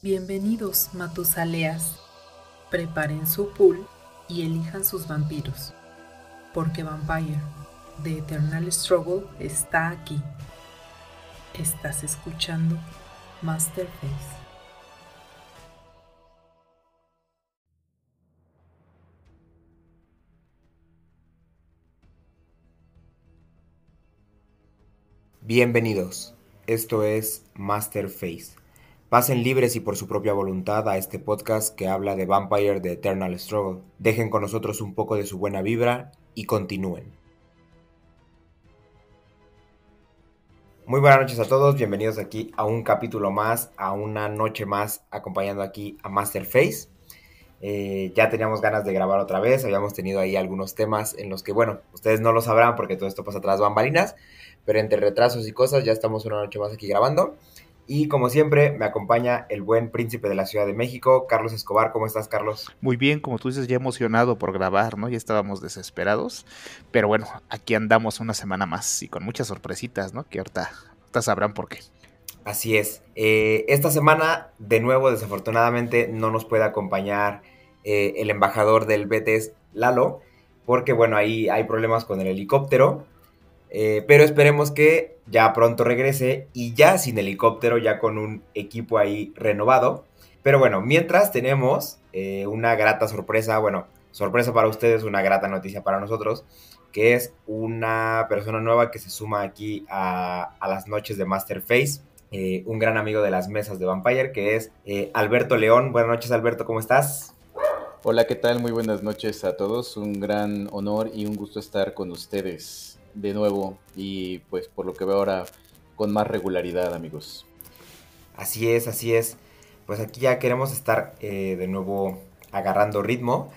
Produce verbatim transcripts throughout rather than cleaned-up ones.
Bienvenidos, Matusaleas. Preparen su pool y elijan sus vampiros, porque Vampire, The Eternal Struggle, está aquí. Estás escuchando Masterface. Bienvenidos, esto es Masterface. Pasen libres y por su propia voluntad a este podcast que habla de Vampire The Eternal Struggle. Dejen con nosotros un poco de su buena vibra y continúen. Muy buenas noches a todos, bienvenidos aquí a un capítulo más, a una noche más acompañando aquí a Masterface. Eh, ya teníamos ganas de grabar otra vez, habíamos tenido ahí algunos temas en los que, bueno, ustedes no lo sabrán porque todo esto pasa tras bambalinas, pero entre retrasos y cosas ya estamos una noche más aquí grabando. Y como siempre me acompaña el buen príncipe de la Ciudad de México, Carlos Escobar. ¿Cómo estás, Carlos? Muy bien, como tú dices, ya emocionado por grabar, ¿no? Ya estábamos desesperados, pero bueno, aquí andamos una semana más y con muchas sorpresitas, ¿no? Que ahorita, ahorita sabrán por qué. Así es. Eh, esta semana, de nuevo, desafortunadamente, no nos puede acompañar eh, el embajador del Betis, Lalo, porque, bueno, ahí hay problemas con el helicóptero, eh, pero esperemos que ya pronto regrese y ya sin helicóptero, ya con un equipo ahí renovado. Pero bueno, mientras tenemos eh, una grata sorpresa, bueno, sorpresa para ustedes, una grata noticia para nosotros, que es una persona nueva que se suma aquí a, a las noches de Masterface. Eh, un gran amigo de las mesas de Vampire, que es eh, Alberto León. Buenas noches, Alberto, ¿cómo estás? Hola, ¿qué tal? Muy buenas noches a todos. Un gran honor y un gusto estar con ustedes de nuevo y pues por lo que veo ahora con más regularidad, amigos. Así es, así es. Pues aquí ya queremos estar eh, de nuevo agarrando ritmo.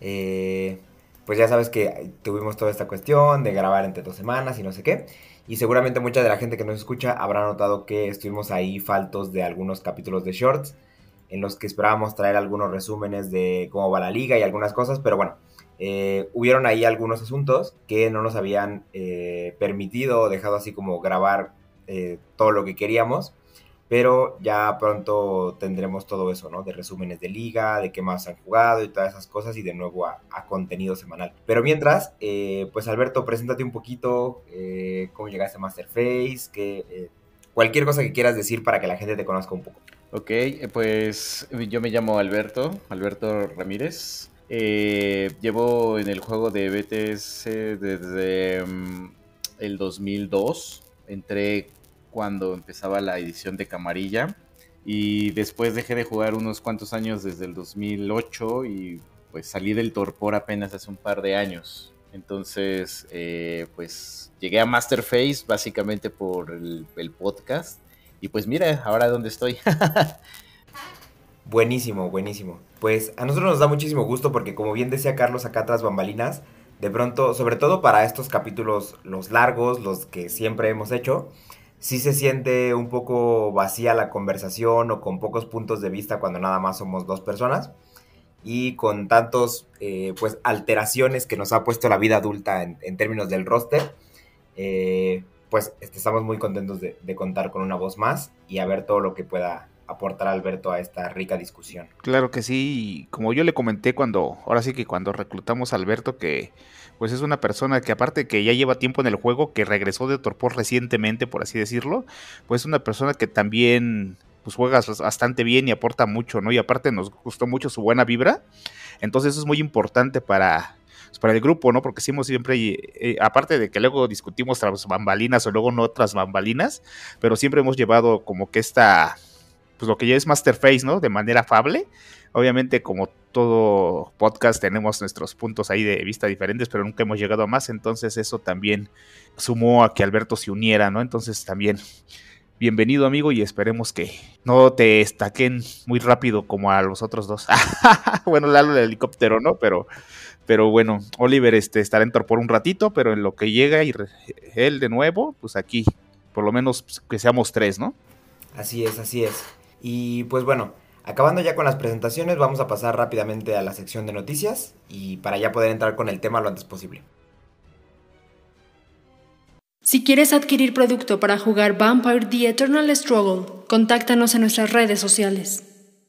Eh, pues ya sabes que tuvimos toda esta cuestión de grabar entre dos semanas y no sé qué. Y seguramente mucha de la gente que nos escucha habrá notado que estuvimos ahí faltos de algunos capítulos de shorts, en los que esperábamos traer algunos resúmenes de cómo va la liga y algunas cosas, pero bueno, eh, hubieron ahí algunos asuntos que no nos habían eh, permitido o dejado así como grabar eh, todo lo que queríamos. Pero ya pronto tendremos todo eso, ¿no? De resúmenes de liga, de qué más han jugado y todas esas cosas y de nuevo a, a contenido semanal. Pero mientras, eh, pues Alberto, preséntate un poquito, eh, cómo llegaste a Masterface, que, eh, cualquier cosa que quieras decir para que la gente te conozca un poco. Ok, pues yo me llamo Alberto, Alberto Ramírez. Eh, llevo en el juego de B T S desde um, el dos mil dos. Entré cuando empezaba la edición de Camarilla y después dejé de jugar unos cuantos años desde el dos mil ocho y pues salí del torpor apenas hace un par de años. Entonces, eh, pues llegué a Masterface básicamente por el, el podcast y pues mira, ahora dónde estoy. Buenísimo, buenísimo. Pues a nosotros nos da muchísimo gusto porque como bien decía Carlos acá tras bambalinas, de pronto, sobre todo para estos capítulos, los largos, los que siempre hemos hecho, sí se siente un poco vacía la conversación o con pocos puntos de vista cuando nada más somos dos personas y con tantos, eh, pues, alteraciones que nos ha puesto la vida adulta en, en términos del roster, eh, pues este, estamos muy contentos de, de contar con una voz más y a ver todo lo que pueda aportar Alberto a esta rica discusión. Claro que sí, como yo le comenté cuando, ahora sí que cuando reclutamos a Alberto, que pues es una persona que aparte que ya lleva tiempo en el juego, que regresó de torpor recientemente, por así decirlo, pues es una persona que también pues juega bastante bien y aporta mucho, ¿no? Y aparte nos gustó mucho su buena vibra, entonces eso es muy importante para, pues para el grupo, ¿no? Porque hicimos siempre, eh, aparte de que luego discutimos tras bambalinas o luego no otras bambalinas, pero siempre hemos llevado como que esta, pues lo que ya es Masterface, ¿no? De manera afable. Obviamente, como todo podcast, tenemos nuestros puntos ahí de vista diferentes, pero nunca hemos llegado a más, entonces eso también sumó a que Alberto se uniera, ¿no? Entonces también, bienvenido amigo y esperemos que no te estaquen muy rápido como a los otros dos. Bueno, Lalo el helicóptero, ¿no? Pero, pero bueno, Oliver este, estará en torpor un ratito, pero en lo que llega y re- él de nuevo, pues aquí, por lo menos pues, que seamos tres, ¿no? Así es, así es. Y pues bueno, acabando ya con las presentaciones, vamos a pasar rápidamente a la sección de noticias y para ya poder entrar con el tema lo antes posible. Si quieres adquirir producto para jugar Vampire The Eternal Struggle, contáctanos en nuestras redes sociales.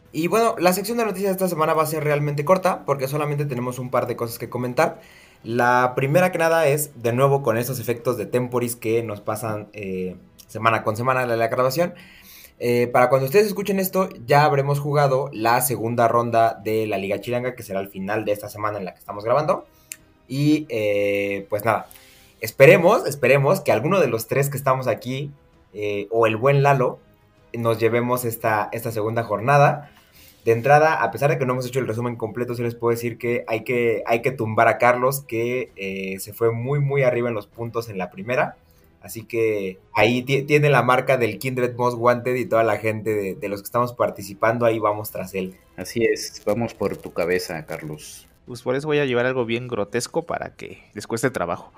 Y bueno, la sección de noticias de esta semana va a ser realmente corta porque solamente tenemos un par de cosas que comentar. La primera que nada es, de nuevo, con esos efectos de temporis que nos pasan eh, semana con semana en la grabación. Eh, para cuando ustedes escuchen esto, ya habremos jugado la segunda ronda de la Liga Chilanga, que será el final de esta semana en la que estamos grabando. Y eh, pues nada, esperemos, esperemos que alguno de los tres que estamos aquí, eh, o el buen Lalo, nos llevemos esta, esta segunda jornada. De entrada, a pesar de que no hemos hecho el resumen completo, sí les puedo decir que hay que, hay que tumbar a Carlos, que eh, se fue muy, muy arriba en los puntos en la primera. Así que ahí t- tiene la marca del Kindred Most Wanted y toda la gente de, de los que estamos participando, ahí vamos tras él. Así es, vamos por tu cabeza, Carlos. Pues por eso voy a llevar algo bien grotesco para que les cueste trabajo.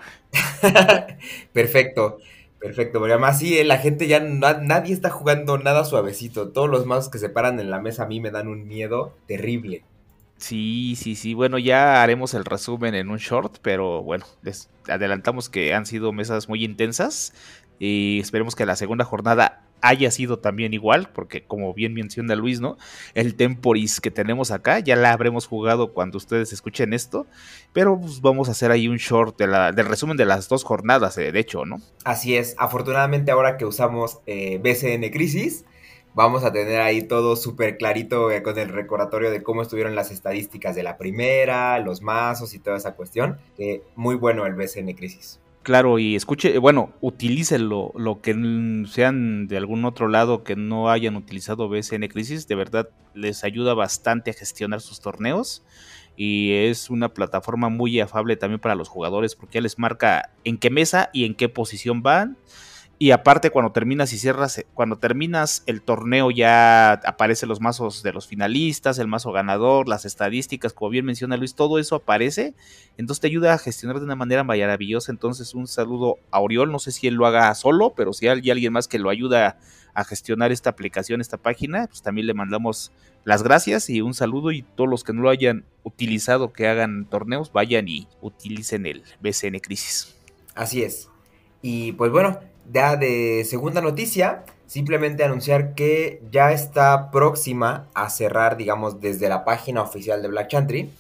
Perfecto, perfecto. Porque además sí, eh, la gente ya na- nadie está jugando nada suavecito. Todos los mazos que se paran en la mesa a mí me dan un miedo terrible. Sí, sí, sí. Bueno, ya haremos el resumen en un short, pero bueno, les adelantamos que han sido mesas muy intensas y esperemos que la segunda jornada haya sido también igual, porque como bien menciona Luis, ¿no? El Temporis que tenemos acá ya la habremos jugado cuando ustedes escuchen esto, pero pues vamos a hacer ahí un short de la, del resumen de las dos jornadas, eh, de hecho, ¿no? Así es, afortunadamente ahora que usamos eh, B C N Crisis, vamos a tener ahí todo súper clarito eh, con el recordatorio de cómo estuvieron las estadísticas de la primera, los mazos y toda esa cuestión. Eh, muy bueno el B C N Crisis. Claro, y escuche, bueno, utilícenlo, lo que n- sean de algún otro lado que no hayan utilizado B S N Crisis, de verdad les ayuda bastante a gestionar sus torneos y es una plataforma muy afable también para los jugadores porque ya les marca en qué mesa y en qué posición van. Y aparte cuando terminas y cierras, cuando terminas el torneo ya aparecen los mazos de los finalistas, el mazo ganador, las estadísticas, como bien menciona Luis, todo eso aparece, entonces te ayuda a gestionar de una manera maravillosa. Entonces un saludo a Oriol, no sé si él lo haga solo, pero si hay alguien más que lo ayuda a gestionar esta aplicación, esta página, pues también le mandamos las gracias y un saludo, y todos los que no lo hayan utilizado, que hagan torneos, vayan y utilicen el B C N Crisis. Así es. Y pues bueno, ya de segunda noticia, simplemente anunciar que ya está próxima a cerrar, digamos, desde la página oficial de Black Chantry,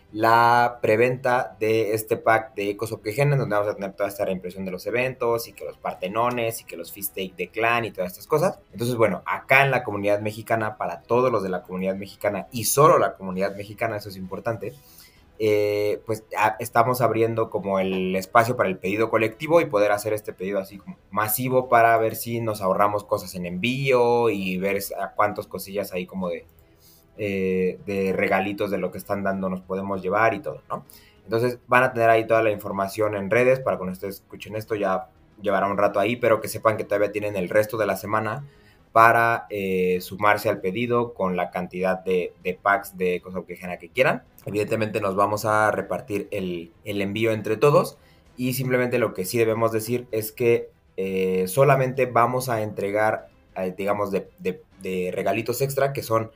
la preventa de este pack de Ecos of Gehenna, donde vamos a tener toda esta reimpresión de los eventos, y que los partenones, y que los feast take de clan, y todas estas cosas. Entonces, bueno, acá en la comunidad mexicana, para todos los de la comunidad mexicana, y solo la comunidad mexicana, eso es importante, eh, pues a, estamos abriendo como el espacio para el pedido colectivo y poder hacer este pedido así como masivo para ver si nos ahorramos cosas en envío y ver a cuántas cosillas ahí como de, eh, de regalitos de lo que están dando nos podemos llevar y todo, ¿no? Entonces van a tener ahí toda la información en redes para cuando ustedes escuchen esto, ya llevará un rato ahí, pero que sepan que todavía tienen el resto de la semana para eh, sumarse al pedido con la cantidad de, de packs de Cosa Quejana que quieran. Evidentemente nos vamos a repartir el, el envío entre todos, y simplemente lo que sí debemos decir es que eh, solamente vamos a entregar, eh, digamos, de, de, de regalitos extra, que son,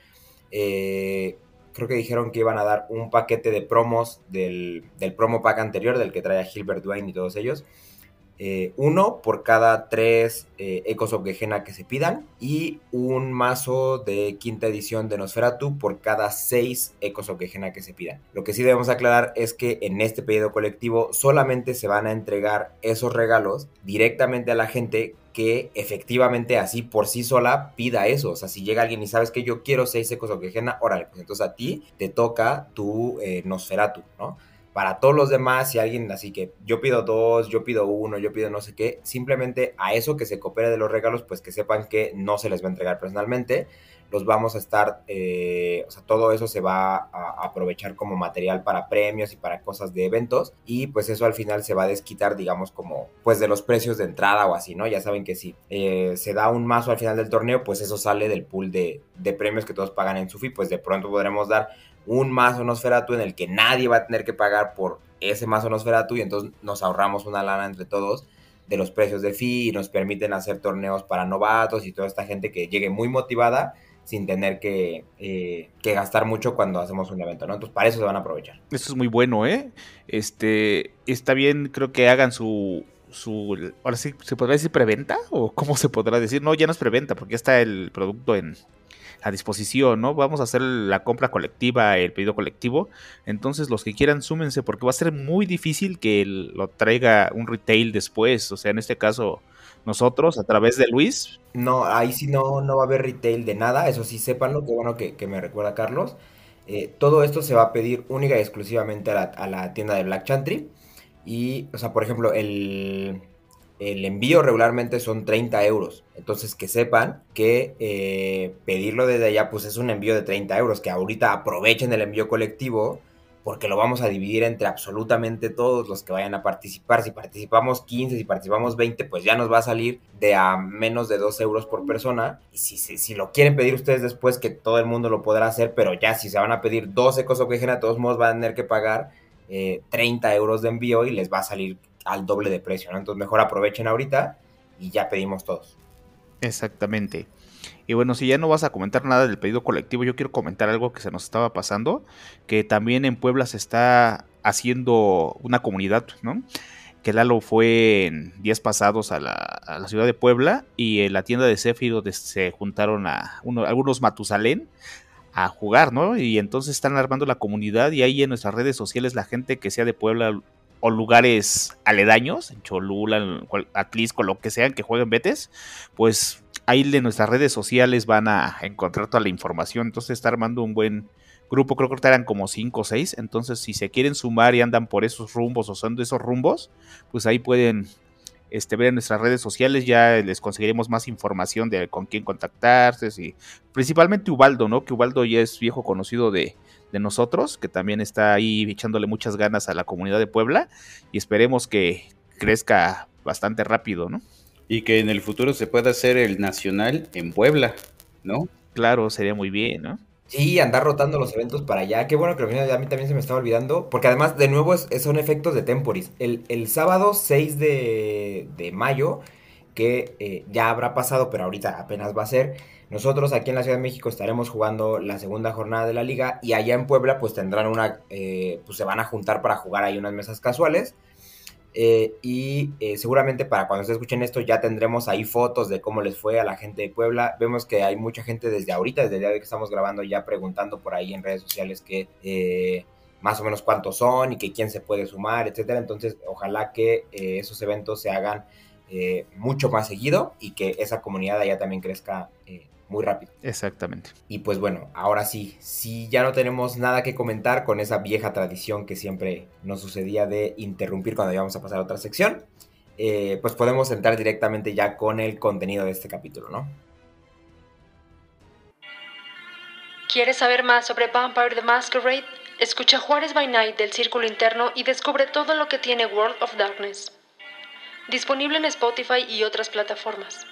eh, creo que dijeron que iban a dar un paquete de promos del, del promo pack anterior, del que trae a Gilbert Dwayne y todos ellos. Eh, uno por cada tres eh, Ecos of Gehenna que se pidan, y un mazo de quinta edición de Nosferatu por cada seis Ecos of Gehenna que se pidan. Lo que sí debemos aclarar es que en este pedido colectivo solamente se van a entregar esos regalos directamente a la gente que efectivamente así por sí sola pida eso. O sea, si llega alguien y sabes que yo quiero seis Ecos of Gehenna, órale, pues entonces a ti te toca tu eh, Nosferatu, ¿no? Para todos los demás, si alguien así que yo pido dos, yo pido uno, yo pido no sé qué, simplemente a eso que se coopere de los regalos, pues que sepan que no se les va a entregar personalmente, los vamos a estar, eh, o sea, todo eso se va a aprovechar como material para premios y para cosas de eventos, y pues eso al final se va a desquitar, digamos, como pues de los precios de entrada o así, ¿no? Ya saben que si eh, se da un mazo al final del torneo, pues eso sale del pool de, de premios que todos pagan en su fee, pues de pronto podremos dar un mazo Nosferatu en el que nadie va a tener que pagar por ese mazo Nosferatu, y entonces nos ahorramos una lana entre todos de los precios de fee y nos permiten hacer torneos para novatos y toda esta gente que llegue muy motivada sin tener que, eh, que gastar mucho cuando hacemos un evento, ¿no? Entonces para eso se van a aprovechar. Eso es muy bueno, ¿eh? Este, está bien, creo que hagan su, su, ahora sí, ¿se podrá decir preventa? ¿O cómo se podrá decir? No, ya no es preventa, porque ya está el producto en, a disposición, ¿no? Vamos a hacer la compra colectiva, el pedido colectivo. Entonces, los que quieran, súmense, porque va a ser muy difícil que el- lo traiga un retail después. O sea, en este caso, nosotros, a través de Luis. No, ahí sí no, no va a haber retail de nada, eso sí, sépanlo, qué bueno que, que me recuerda Carlos. Eh, todo esto se va a pedir única y exclusivamente a la, a la tienda de Black Chantry. Y, o sea, por ejemplo, el, el envío regularmente son treinta euros. Entonces, que sepan que eh, pedirlo desde allá, pues es un envío de treinta euros. Que ahorita aprovechen el envío colectivo, porque lo vamos a dividir entre absolutamente todos los que vayan a participar. Si participamos quince, si participamos veinte, pues ya nos va a salir de a menos de dos euros por persona. Y si, si, si lo quieren pedir ustedes después, que todo el mundo lo podrá hacer, pero ya si se van a pedir doce cosas que de todos modos van a tener que pagar eh, treinta euros de envío y les va a salir al doble de precio, ¿no? Entonces mejor aprovechen ahorita y ya pedimos todos. Exactamente. Y bueno, si ya no vas a comentar nada del pedido colectivo, yo quiero comentar algo que se nos estaba pasando, que también en Puebla se está haciendo una comunidad, ¿no? Que Lalo fue en días pasados a la, a la ciudad de Puebla y en la tienda de Sefi donde se juntaron a uno, algunos Matusalén a jugar, ¿no? Y entonces están armando la comunidad y ahí en nuestras redes sociales la gente que sea de Puebla o lugares aledaños, en Cholula, en Atlisco, lo que sean, que jueguen betes, pues ahí de nuestras redes sociales van a encontrar toda la información. Entonces está armando un buen grupo, creo que eran como cinco o seis, entonces si se quieren sumar y andan por esos rumbos o son de esos rumbos, pues ahí pueden este, ver en nuestras redes sociales, ya les conseguiremos más información de con quién contactarse, y principalmente Ubaldo, ¿no? Que Ubaldo ya es viejo conocido de, de nosotros, que también está ahí echándole muchas ganas a la comunidad de Puebla y esperemos que crezca bastante rápido, ¿no? Y que en el futuro se pueda hacer el nacional en Puebla, ¿no? Claro, sería muy bien, ¿no? Sí, andar rotando los eventos para allá. Qué bueno que lo mencionas, a mí también se me estaba olvidando. Porque además, de nuevo, es- son efectos de temporis. El, el sábado seis de, de mayo, que eh, ya habrá pasado, pero ahorita apenas va a ser. Nosotros aquí en la Ciudad de México estaremos jugando la segunda jornada de la liga. Y allá en Puebla, pues tendrán una. Eh, pues se van a juntar para jugar ahí unas mesas casuales. Eh, y eh, seguramente para cuando se escuchen esto ya tendremos ahí fotos de cómo les fue a la gente de Puebla. Vemos que hay mucha gente desde ahorita, desde el día de que estamos grabando, ya preguntando por ahí en redes sociales que eh, más o menos cuántos son y que quién se puede sumar, etcétera. Entonces, ojalá que eh, esos eventos se hagan eh, mucho más seguido y que esa comunidad allá también crezca eh, muy rápido. Exactamente. Y pues bueno, ahora sí, si ya no tenemos nada que comentar con esa vieja tradición que siempre nos sucedía de interrumpir cuando íbamos a pasar a otra sección, eh, pues podemos entrar directamente ya con el contenido de este capítulo, ¿no? ¿Quieres saber más sobre Vampire the Masquerade? Escucha Juárez by Night del Círculo Interno y descubre todo lo que tiene World of Darkness. Disponible en Spotify y otras plataformas.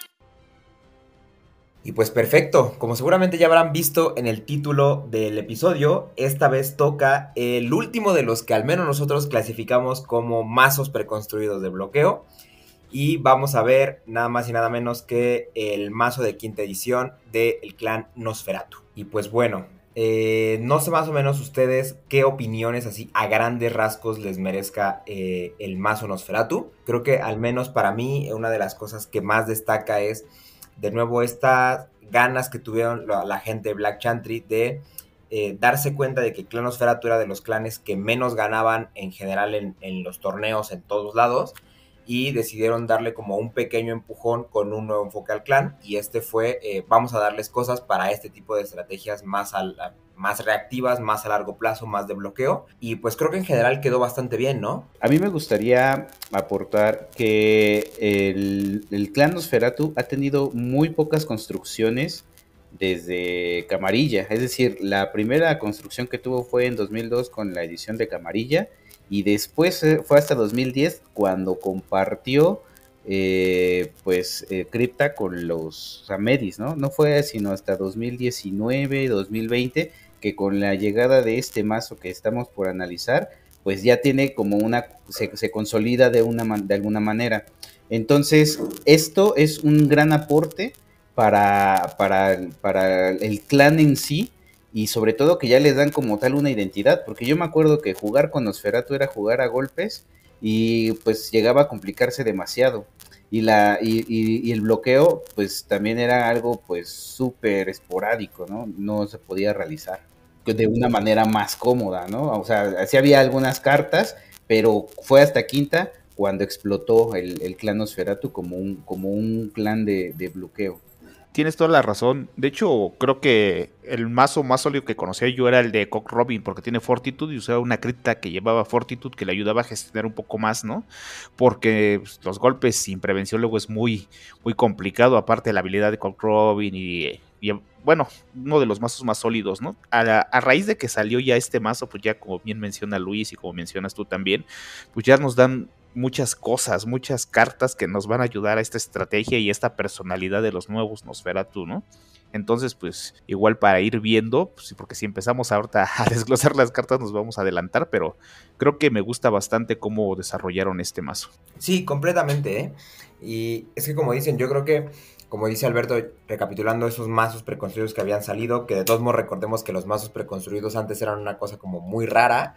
Y pues perfecto, como seguramente ya habrán visto en el título del episodio, esta vez toca el último de los que al menos nosotros clasificamos como mazos preconstruidos de bloqueo. Y vamos a ver nada más y nada menos que el mazo de quinta edición del clan Nosferatu. Y pues bueno, eh, no sé más o menos ustedes qué opiniones así a grandes rasgos les merezca eh, el mazo Nosferatu. Creo que al menos para mí una de las cosas que más destaca es de nuevo estas ganas que tuvieron la, la gente de Black Chantry de eh, darse cuenta de que Clan Nosferatu era de los clanes que menos ganaban en general en, en los torneos en todos lados y decidieron darle como un pequeño empujón con un nuevo enfoque al clan y este fue, eh, vamos a darles cosas para este tipo de estrategias más, al, más reactivas, más a largo plazo, más de bloqueo y pues creo que en general quedó bastante bien, ¿no? A mí me gustaría aportar que el, el clan Nosferatu ha tenido muy pocas construcciones desde Camarilla, es decir, la primera construcción que tuvo fue en dos mil dos con la edición de Camarilla y después fue hasta dos mil diez cuando compartió eh, pues eh, Cripta con los Amedis, ¿no? No fue sino hasta dos mil diecinueve, dos mil veinte que con la llegada de este mazo que estamos por analizar, pues ya tiene como una, se, se consolida de, una, de alguna manera. Entonces, esto es un gran aporte para, para, para el clan en sí, y sobre todo que ya les dan como tal una identidad, porque yo me acuerdo que jugar con Nosferatu era jugar a golpes, y pues llegaba a complicarse demasiado. Y, la, y, y, y el bloqueo, pues también era algo pues súper esporádico, ¿no? No se podía realizar de una manera más cómoda, ¿no? O sea, sí había algunas cartas, pero fue hasta quinta cuando explotó el, el clan Nosferatu como un, como un clan de, de bloqueo. Tienes toda la razón. De hecho, creo que el mazo más sólido que conocía yo era el de Cock Robin, porque tiene Fortitude y usaba una cripta que llevaba Fortitude que le ayudaba a gestionar un poco más, ¿no? Porque pues, los golpes sin prevención luego es muy, muy complicado, aparte de la habilidad de Cock Robin y, y bueno, uno de los mazos más sólidos, ¿no? A, la, a raíz de que salió ya este mazo, pues ya como bien menciona Luis y como mencionas tú también, pues ya nos dan muchas cosas, muchas cartas que nos van a ayudar a esta estrategia y esta personalidad de los nuevos Nosferatu, ¿no? Entonces, pues, igual para ir viendo, pues, porque si empezamos ahorita a desglosar las cartas nos vamos a adelantar, pero creo que me gusta bastante cómo desarrollaron este mazo. Sí, completamente, ¿eh? Y es que como dicen, yo creo que, como dice Alberto, recapitulando esos mazos preconstruidos que habían salido, que de todos modos recordemos que los mazos preconstruidos antes eran una cosa como muy rara,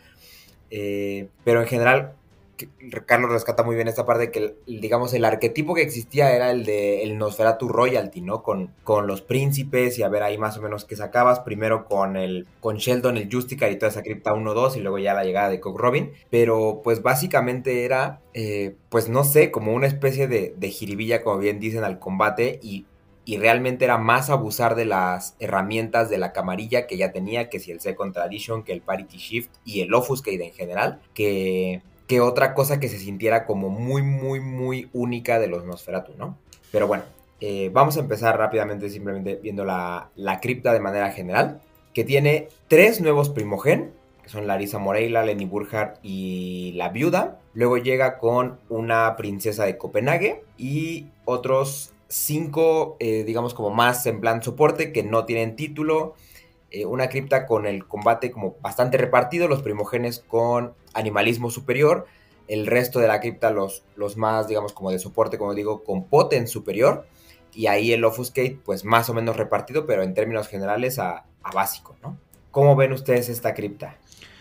eh, pero en general Carlos rescata muy bien esta parte de que, digamos, el arquetipo que existía era el de el Nosferatu Royalty, ¿no? Con, con los príncipes y a ver ahí más o menos qué sacabas. Primero con el con Sheldon, el Justicar y toda esa cripta uno dos y luego ya la llegada de Cock Robin. Pero pues básicamente era, eh, pues no sé, como una especie de, de jiribilla, como bien dicen, al combate y y realmente era más abusar de las herramientas de la camarilla que ya tenía, que si el Second Tradition, que el Parity Shift y el Offuscate en general, que... que otra cosa que se sintiera como muy, muy, muy única de los Nosferatu, ¿no? Pero bueno, eh, vamos a empezar rápidamente simplemente viendo la, la cripta de manera general, que tiene tres nuevos Primogen, que son Larissa Moreila, Lenny Burkhardt y la Viuda. Luego llega con una princesa de Copenhague y otros cinco, eh, digamos como más en plan soporte, que no tienen título. Eh, una cripta con el combate como bastante repartido, los primogenes con animalismo superior, el resto de la cripta los, los más, digamos, como de soporte, como digo, con poten superior, y ahí el Offuscate, pues más o menos repartido, pero en términos generales a, a básico, ¿no? ¿Cómo ven ustedes esta cripta?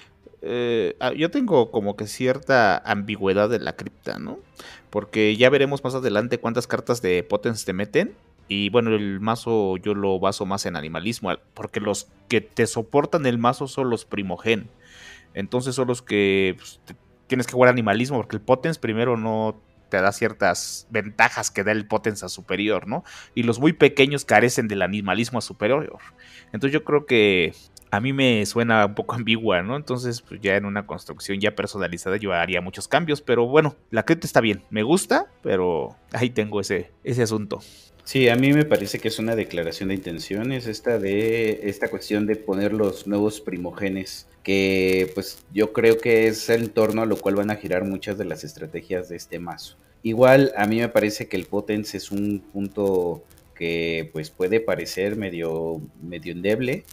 Eh, yo tengo como que cierta ambigüedad de la cripta, ¿no? Porque ya veremos más adelante cuántas cartas de potens te meten. Y bueno, el mazo yo lo baso más en animalismo, porque los que te soportan el mazo son los primogen. Entonces son los que pues, te, tienes que jugar animalismo, porque el potens primero no te da ciertas ventajas que da el potens a superior, ¿no? Y los muy pequeños carecen del animalismo a superior. Entonces yo creo que a mí me suena un poco ambigua, ¿no? Entonces, pues ya en una construcción ya personalizada yo haría muchos cambios, pero bueno, la cripta está bien, me gusta, pero ahí tengo ese, ese asunto. Sí, a mí me parece que es una declaración de intenciones esta de esta cuestión de poner los nuevos primogenes, que pues yo creo que es en torno a lo cual van a girar muchas de las estrategias de este mazo. Igual a mí me parece que el potence es un punto que pues puede parecer medio, medio endeble,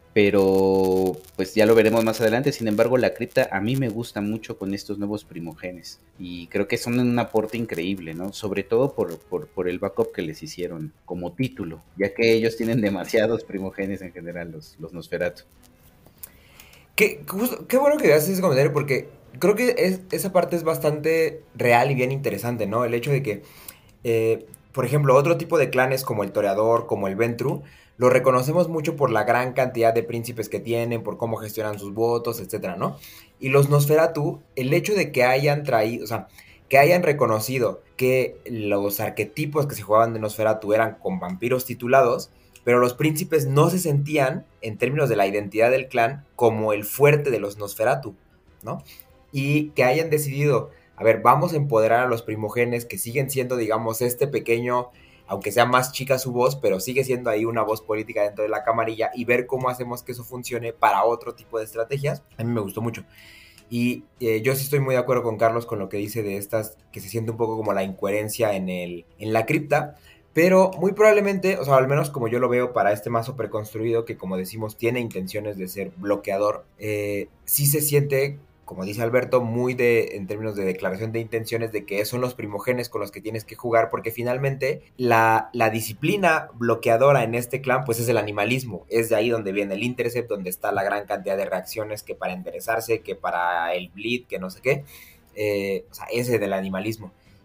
pero pues ya lo veremos más adelante. Sin embargo, la cripta a mí me gusta mucho con estos nuevos primogenes y creo que son un aporte increíble, ¿no? Sobre todo por, por, por el backup que les hicieron como título, ya que ellos tienen demasiados primogenes en general, los, los Nosferatu. Qué, justo, qué bueno que haces ese comentario porque creo que es, esa parte es bastante real y bien interesante, ¿no? El hecho de que, eh, por ejemplo, otro tipo de clanes como el Toreador, como el Ventru, lo reconocemos mucho por la gran cantidad de príncipes que tienen, por cómo gestionan sus votos, etcétera, ¿no? Y los Nosferatu, el hecho de que hayan traído, o sea, que hayan reconocido que los arquetipos que se jugaban de Nosferatu eran con vampiros titulados, pero los príncipes no se sentían, en términos de la identidad del clan, como el fuerte de los Nosferatu, ¿no? Y que hayan decidido, a ver, vamos a empoderar a los primogenes que siguen siendo, digamos, este pequeño, aunque sea más chica su voz, pero sigue siendo ahí una voz política dentro de la camarilla, y ver cómo hacemos que eso funcione para otro tipo de estrategias, a mí me gustó mucho. Y eh, yo sí estoy muy de acuerdo con Carlos con lo que dice de estas, que se siente un poco como la incoherencia en, el, en la cripta, pero muy probablemente, o sea, al menos como yo lo veo para este mazo preconstruido, que como decimos tiene intenciones de ser bloqueador, eh, sí se siente, como dice Alberto, muy de, en términos de declaración de intenciones, de que son los primogenes con los que tienes que jugar, porque finalmente la, la disciplina bloqueadora en este clan, pues es el animalismo, es de ahí donde viene el intercept, donde está la gran cantidad de reacciones, que para enderezarse, que para el bleed, que no sé qué, eh, o sea, ese del animalismo.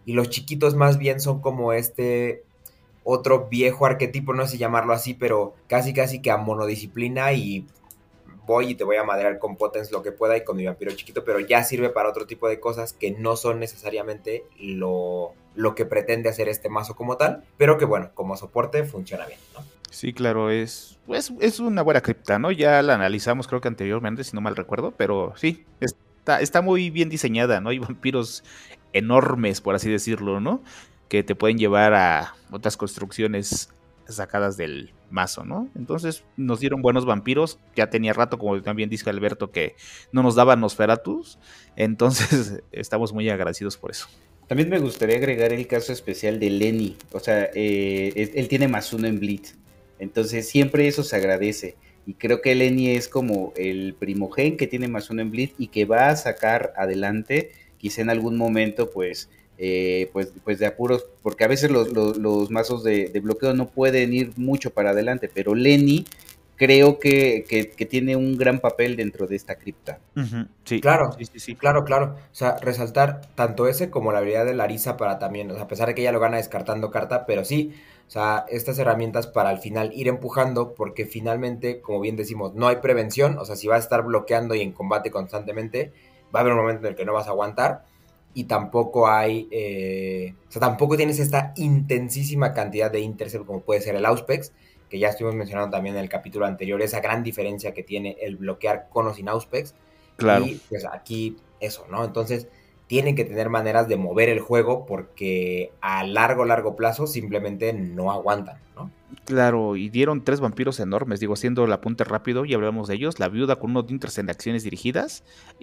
y los chiquitos más bien son como este otro viejo arquetipo, no sé si llamarlo así, pero casi casi que a monodisciplina y voy y te voy a madrear con Potence lo que pueda y con mi vampiro chiquito, pero ya sirve para otro tipo de cosas que no son necesariamente lo, lo que pretende hacer este mazo como tal, pero que bueno, como soporte funciona bien, ¿no? Sí, claro, es, es, es una buena cripta, ¿no? Ya la analizamos creo que anteriormente, si no mal recuerdo, pero sí, está, está muy bien diseñada, ¿no? Hay vampiros enormes, por así decirlo, ¿no? Que te pueden llevar a otras construcciones sacadas del mazo, ¿no? Entonces nos dieron buenos vampiros, ya tenía rato, como también dice Alberto, que no nos daban Nosferatus, entonces estamos muy agradecidos por eso. También me gustaría agregar el caso especial de Lenny, o sea, eh, él, él tiene más uno en Bleed, entonces siempre eso se agradece, y creo que Lenny es como el primogen que tiene más uno en Bleed y que va a sacar adelante, quizá en algún momento, pues, Eh, pues, pues de apuros, porque a veces los, los, los mazos de, de bloqueo no pueden ir mucho para adelante, pero Lenny creo que, que, que tiene un gran papel dentro de esta cripta. Uh-huh. Sí, claro, sí, sí, sí. claro, claro. O sea, resaltar tanto ese como la habilidad de Larissa para también, o sea, a pesar de que ella lo gana descartando carta, pero sí, o sea, estas herramientas para al final ir empujando, porque finalmente, como bien decimos, no hay prevención, o sea, si vas a estar bloqueando y en combate constantemente, va a haber un momento en el que no vas a aguantar. Y tampoco hay, eh, o sea, tampoco tienes esta intensísima cantidad de intercept como puede ser el Auspex, que ya estuvimos mencionando también en el capítulo anterior, esa gran diferencia que tiene el bloquear con o sin Auspex. Claro. Y pues aquí eso, ¿no? Entonces tienen que tener maneras de mover el juego porque a largo, largo plazo simplemente no aguantan, ¿no? Claro, y dieron tres vampiros enormes, digo, haciendo el apunte rápido, y hablamos de ellos, la viuda con uno de intercept en acciones dirigidas,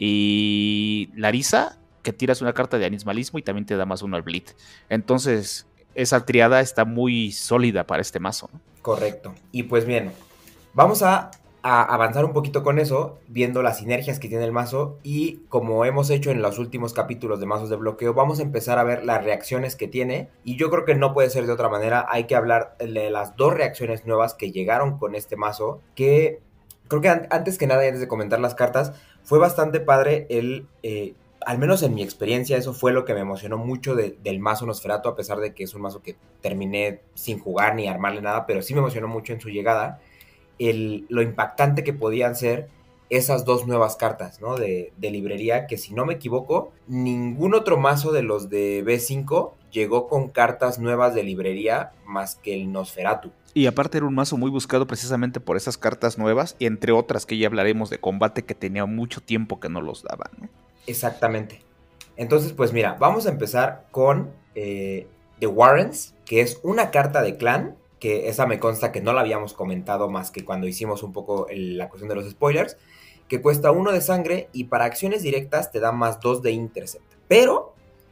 y Larissa, que tiras una carta de animalismo y también te da más uno al bleed. Entonces, esa triada está muy sólida para este mazo, ¿no? Correcto. Y pues bien, vamos a, a avanzar un poquito con eso, viendo las sinergias que tiene el mazo, y como hemos hecho en los últimos capítulos de mazos de bloqueo, vamos a empezar a ver las reacciones que tiene, y yo creo que no puede ser de otra manera. Hay que hablar de las dos reacciones nuevas que llegaron con este mazo, que creo que an- antes que nada, y antes de comentar las cartas, fue bastante padre el... Eh, al menos en mi experiencia, eso fue lo que me emocionó mucho de, del mazo Nosferatu, a pesar de que es un mazo que terminé sin jugar ni armarle nada, pero sí me emocionó mucho en su llegada, el, lo impactante que podían ser esas dos nuevas cartas, ¿no? De, de librería, que si no me equivoco, ningún otro mazo de los de B cinco llegó con cartas nuevas de librería más que el Nosferatu. Y aparte era un mazo muy buscado precisamente por esas cartas nuevas, y entre otras que ya hablaremos de combate que tenía mucho tiempo que no los daban, ¿no? Exactamente. Entonces, pues mira, vamos a empezar con eh, The Warrens, que es una carta de clan, que esa me consta que no la habíamos comentado más que cuando hicimos un poco el, la cuestión de los spoilers, que cuesta uno de sangre y para acciones directas te da más dos de intercept. Pero,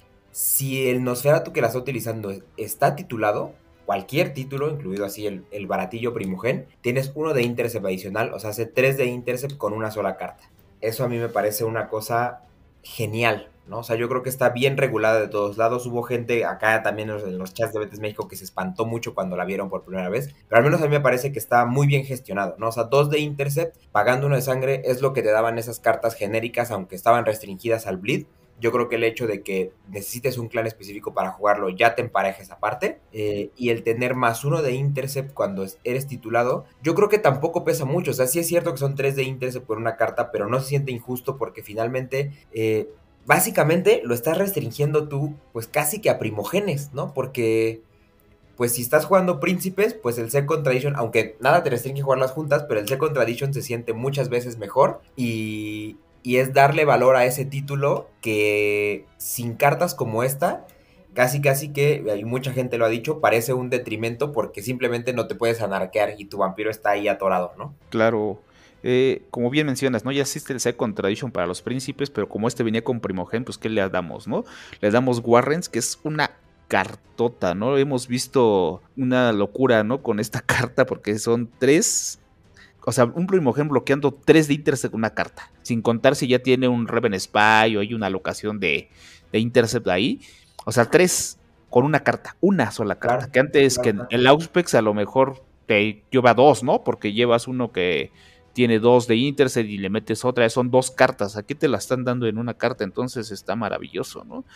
si el Nosferatu que la está utilizando está titulado, cualquier título, incluido así el, el baratillo primogen, tienes uno de intercept adicional, o sea, hace tres de intercept con una sola carta. Eso a mí me parece una cosa genial, ¿no? O sea, yo creo que está bien regulada de todos lados. Hubo gente acá también en los, en los chats de Betis México que se espantó mucho cuando la vieron por primera vez, pero al menos a mí me parece que está muy bien gestionado, ¿no? O sea, dos de intercept, pagando uno de sangre, es lo que te daban esas cartas genéricas, aunque estaban restringidas al bleed. Yo creo que el hecho de que necesites un clan específico para jugarlo ya te empareja esa parte. Eh, y el tener más uno de intercept cuando eres titulado, yo creo que tampoco pesa mucho. O sea, sí es cierto que son tres de intercept por una carta, pero no se siente injusto porque finalmente... Eh, básicamente lo estás restringiendo tú, pues casi que a primogenes, ¿no? Porque, pues si estás jugando príncipes, pues el Second Tradition, aunque nada te restringe jugarlas juntas, pero el Second Tradition se siente muchas veces mejor y, y es darle valor a ese título que sin cartas como esta, casi casi que, y mucha gente lo ha dicho, parece un detrimento porque simplemente no te puedes anarquear y tu vampiro está ahí atorado, ¿no? Claro. Eh, como bien mencionas, ¿no? Ya existe el Second Tradition para los príncipes, pero como este venía con Primogen, pues ¿qué le damos, no? Le damos Warrens, que es una cartota, ¿no? Hemos visto una locura, ¿no? Con esta carta, porque son tres... O sea, un Primogen bloqueando tres de intercept con una carta, sin contar si ya tiene un Reven Spy o hay una locación de, de intercept ahí. O sea, tres con una carta, una sola carta. Claro, que antes claro, que claro. En el Auspex a lo mejor te lleva dos, ¿no? Porque llevas uno que... tiene dos de intercept y le metes otra, son dos cartas, aquí te la están dando en una carta, entonces está maravilloso, ¿no?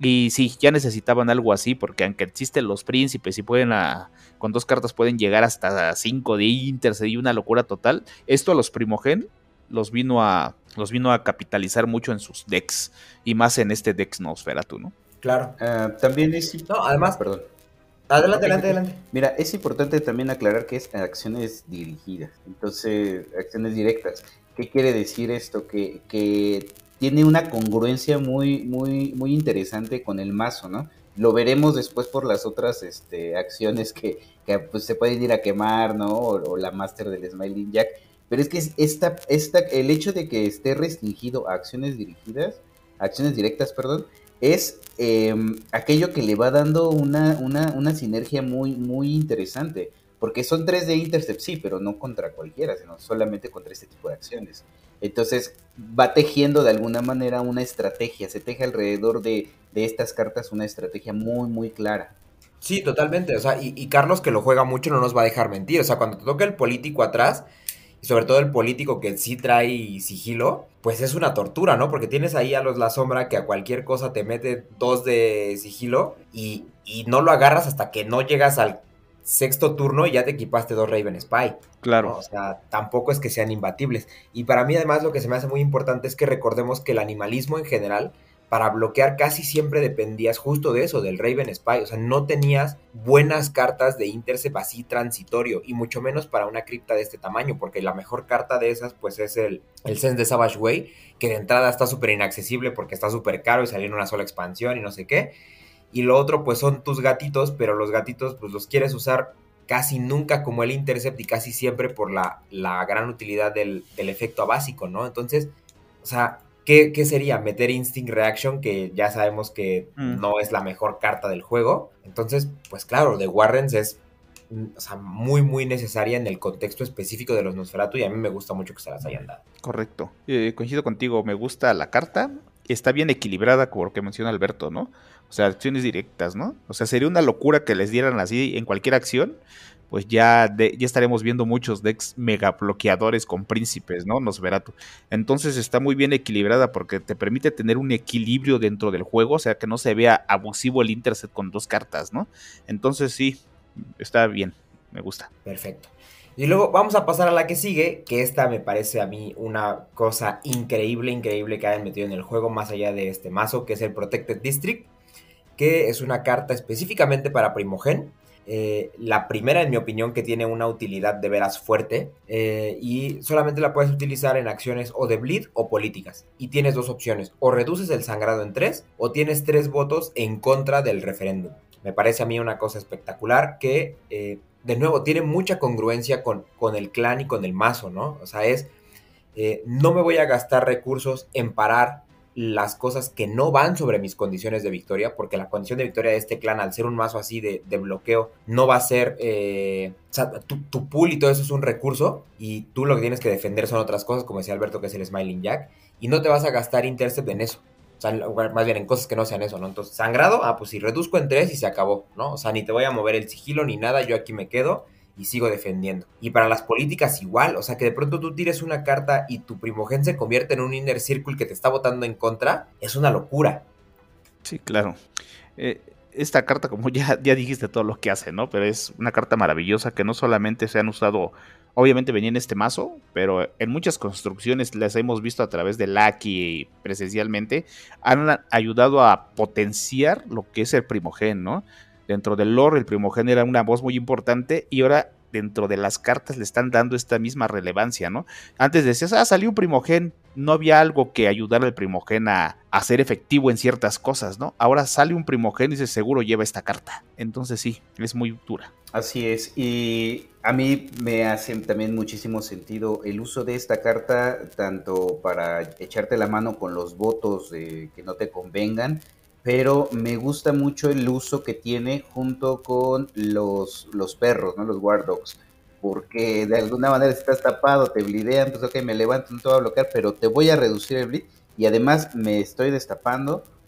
Y sí, ya necesitaban algo así, porque aunque existen los príncipes y pueden a, con dos cartas pueden llegar hasta cinco de Intercept y una locura total, esto a los Primogen los vino a los vino a capitalizar mucho en sus decks, y más en este deck Nosferatu, ¿no? Claro. Uh, también es... No, además... Ah, perdón. Adelante, adelante, adelante. Mira, es importante también aclarar que es acciones dirigidas, entonces, acciones directas. ¿Qué quiere decir esto? Que, que tiene una congruencia muy, muy, muy interesante con el mazo, ¿no? Lo veremos después por las otras este, acciones que, que pues, se pueden ir a quemar, ¿no? O, o la Master del Smiling Jack. Pero es que esta, esta, el hecho de que esté restringido a acciones dirigidas, acciones directas, perdón, es eh, aquello que le va dando una, una, una sinergia muy, muy interesante. Porque son tres de Intercept, sí, pero no contra cualquiera, sino solamente contra este tipo de acciones. Entonces va tejiendo de alguna manera una estrategia, se teje alrededor de, de estas cartas una estrategia muy, muy clara. Sí, totalmente, o sea, y, y Carlos, que lo juega mucho, no nos va a dejar mentir, o sea, cuando te toca el político atrás, y sobre todo el político que sí trae sigilo, pues es una tortura, ¿no? Porque tienes ahí a los La Sombra que a cualquier cosa te mete dos de sigilo y, y no lo agarras hasta que no llegas al sexto turno y ya te equipaste dos Raven Spy. Claro. ¿No? O sea, tampoco es que sean imbatibles. Y para mí además lo que se me hace muy importante es que recordemos que el animalismo en general, para bloquear casi siempre dependías justo de eso, del Raven Spy. O sea, no tenías buenas cartas de Intercept así transitorio, y mucho menos para una cripta de este tamaño, porque la mejor carta de esas pues es el, el Sense de Savage Way, que de entrada está súper inaccesible porque está súper caro y salió en una sola expansión y no sé qué. Y lo otro pues son tus gatitos, pero los gatitos pues los quieres usar casi nunca como el Intercept y casi siempre por la, la gran utilidad del, del efecto básico, ¿no? Entonces, o sea, ¿qué, ¿qué sería? Meter Instinct Reaction, que ya sabemos que mm. no es la mejor carta del juego. Entonces, pues claro, de Warrens es, o sea, muy, muy necesaria en el contexto específico de los Nosferatu, y a mí me gusta mucho que se las hayan dado. Correcto. Eh, coincido contigo, me gusta la carta. Está bien equilibrada, como lo que menciona Alberto, ¿no? O sea, acciones directas, ¿no? O sea, sería una locura que les dieran así en cualquier acción. Pues ya, de, ya estaremos viendo muchos decks mega bloqueadores con príncipes, ¿no? Nosferatu. Entonces está muy bien equilibrada porque te permite tener un equilibrio dentro del juego, o sea, que no se vea abusivo el Intercept con dos cartas, ¿no? Entonces sí, está bien, me gusta. Perfecto. Y luego vamos a pasar a la que sigue, que esta me parece a mí una cosa increíble, increíble que hayan metido en el juego, más allá de este mazo, que es el Protected District, que es una carta específicamente para Primogen. Eh, la primera, en mi opinión, que tiene una utilidad de veras fuerte, eh, y solamente la puedes utilizar en acciones o de bleed o políticas. Y tienes dos opciones: o reduces el sangrado en tres, o tienes tres votos en contra del referéndum. Me parece a mí una cosa espectacular que... Eh, de nuevo, tiene mucha congruencia con, con el clan y con el mazo, ¿no? O sea, es, eh, no me voy a gastar recursos en parar las cosas que no van sobre mis condiciones de victoria, porque la condición de victoria de este clan, al ser un mazo así de, de bloqueo, no va a ser, eh, o sea, tu, tu pool y todo eso es un recurso, y tú lo que tienes que defender son otras cosas, como decía Alberto, que es el Smiling Jack, y no te vas a gastar Intercept en eso. O sea, más bien en cosas que no sean eso, ¿no? Entonces, sangrado, ah, pues si reduzco en tres y se acabó, ¿no? O sea, ni te voy a mover el sigilo ni nada, yo aquí me quedo y sigo defendiendo. Y para las políticas igual, o sea, que de pronto tú tires una carta y tu Primogen se convierte en un Inner Circle que te está votando en contra, es una locura. Sí, claro. Eh, esta carta, como ya, ya dijiste todo lo que hace, ¿no? Pero es una carta maravillosa que no solamente se han usado... Obviamente venía en este mazo, pero en muchas construcciones las hemos visto a través de Lucky presencialmente, han ayudado a potenciar lo que es el Primogen, ¿no? Dentro del lore el Primogen era una voz muy importante y ahora dentro de las cartas le están dando esta misma relevancia, ¿no? Antes decías, ah, salió un Primogen, no había algo que ayudara al Primogen a, a ser efectivo en ciertas cosas, ¿no? Ahora sale un Primogen y se seguro lleva esta carta. Entonces sí, es muy dura. Así es, y a mí me hace también muchísimo sentido el uso de esta carta, tanto para echarte la mano con los votos de que no te convengan, pero me gusta mucho el uso que tiene junto con los, los perros, ¿no? Los War Dogs, porque de alguna manera si estás tapado, te blidean, pues ok, me levanto, no te voy a bloquear, pero te voy a reducir el bleed, y además me estoy destapando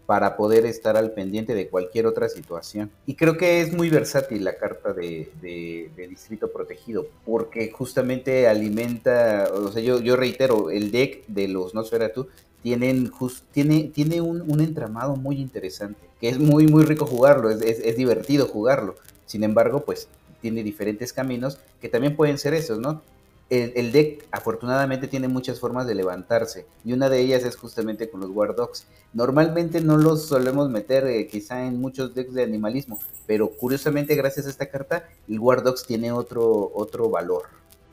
para poder estar al pendiente de cualquier otra situación. Y creo que es muy versátil la carta de, de, de Distrito Protegido, porque justamente alimenta, o sea, yo, yo reitero, el deck de los Nosferatu tienen just, tiene, tiene un, un entramado muy interesante, que es muy, muy rico jugarlo, es, es, es divertido jugarlo. Sin embargo, pues tiene diferentes caminos que también pueden ser esos, ¿no? El, el deck afortunadamente tiene muchas formas de levantarse y una de ellas es justamente con los War Dogs. Normalmente no los solemos meter eh, quizá en muchos decks de animalismo, pero curiosamente gracias a esta carta el War Dogs tiene otro, otro valor.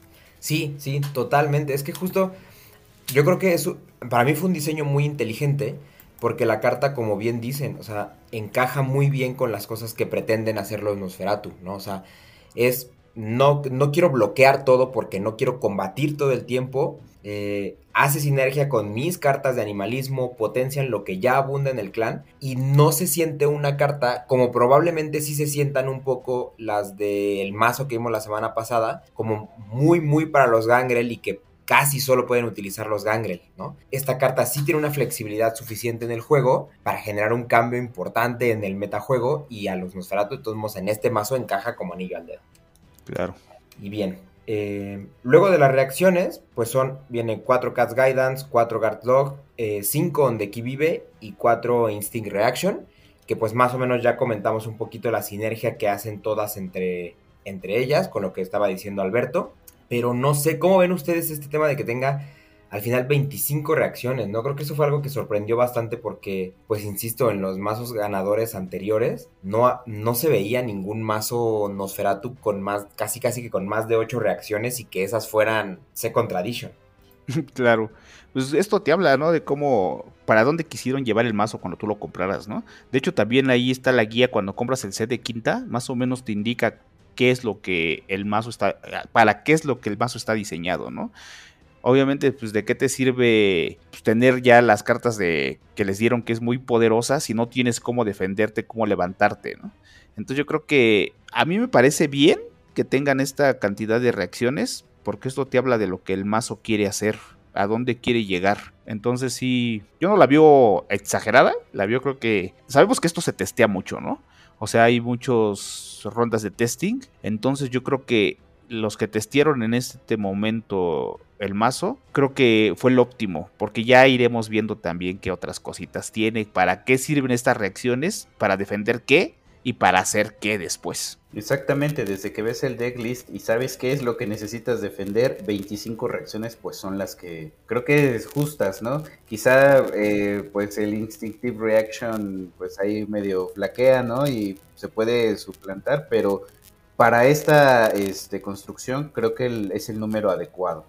Sí, sí, totalmente. Es que justo yo creo que eso para mí fue un diseño muy inteligente porque la carta, como bien dicen, o sea, encaja muy bien con las cosas que pretenden hacer los Nosferatu, ¿no? O sea, es no, no quiero bloquear todo porque no quiero combatir todo el tiempo. Eh, hace sinergia con mis cartas de animalismo, potencian lo que ya abunda en el clan y no se siente una carta como probablemente sí se sientan un poco las del mazo que vimos la semana pasada, como muy muy para los Gangrel y que casi solo pueden utilizar los Gangrel, ¿no? Esta carta sí tiene una flexibilidad suficiente en el juego para generar un cambio importante en el metajuego y a los Nosferatu de todos modos en este mazo encaja como anillo al dedo. Claro. Y bien, eh, luego de las reacciones, pues son, vienen cuatro Cats Guidance, cuatro Guard Dog, cinco On the Key Vive y cuatro Instinct Reaction, que pues más o menos ya comentamos un poquito la sinergia que hacen todas entre, entre ellas, con lo que estaba diciendo Alberto, pero no sé cómo ven ustedes este tema de que tenga al final veinticinco reacciones, ¿no? Creo que eso fue algo que sorprendió bastante porque, pues insisto, en los mazos ganadores anteriores no, no se veía ningún mazo Nosferatu con más, casi casi que con más de ocho reacciones y que esas fueran Second Tradition. Claro, pues esto te habla, ¿no? De cómo, para dónde quisieron llevar el mazo cuando tú lo compraras, ¿no? De hecho, también ahí está la guía cuando compras el set de quinta, más o menos te indica qué es lo que el mazo está, para qué es lo que el mazo está diseñado, ¿no? Obviamente, pues, ¿de qué te sirve pues, tener ya las cartas de que les dieron que es muy poderosa si no tienes cómo defenderte, cómo levantarte, ¿no? Entonces yo creo que a mí me parece bien que tengan esta cantidad de reacciones, porque esto te habla de lo que el mazo quiere hacer, a dónde quiere llegar. Entonces sí, yo no la veo exagerada, la veo creo que... Sabemos que esto se testea mucho, ¿no? O sea, hay muchas rondas de testing, entonces yo creo que los que testearon en este momento el mazo, creo que fue el óptimo, porque ya iremos viendo también qué otras cositas tiene, para qué sirven estas reacciones, para defender qué y para hacer qué después. Exactamente, desde que ves el decklist y sabes qué es lo que necesitas defender, veinticinco reacciones pues son las que creo que es justas, ¿no? Quizá eh, pues el Instinctive Reaction pues ahí medio flaquea, ¿no? Y se puede suplantar, pero para esta este, construcción creo que el, es el número adecuado.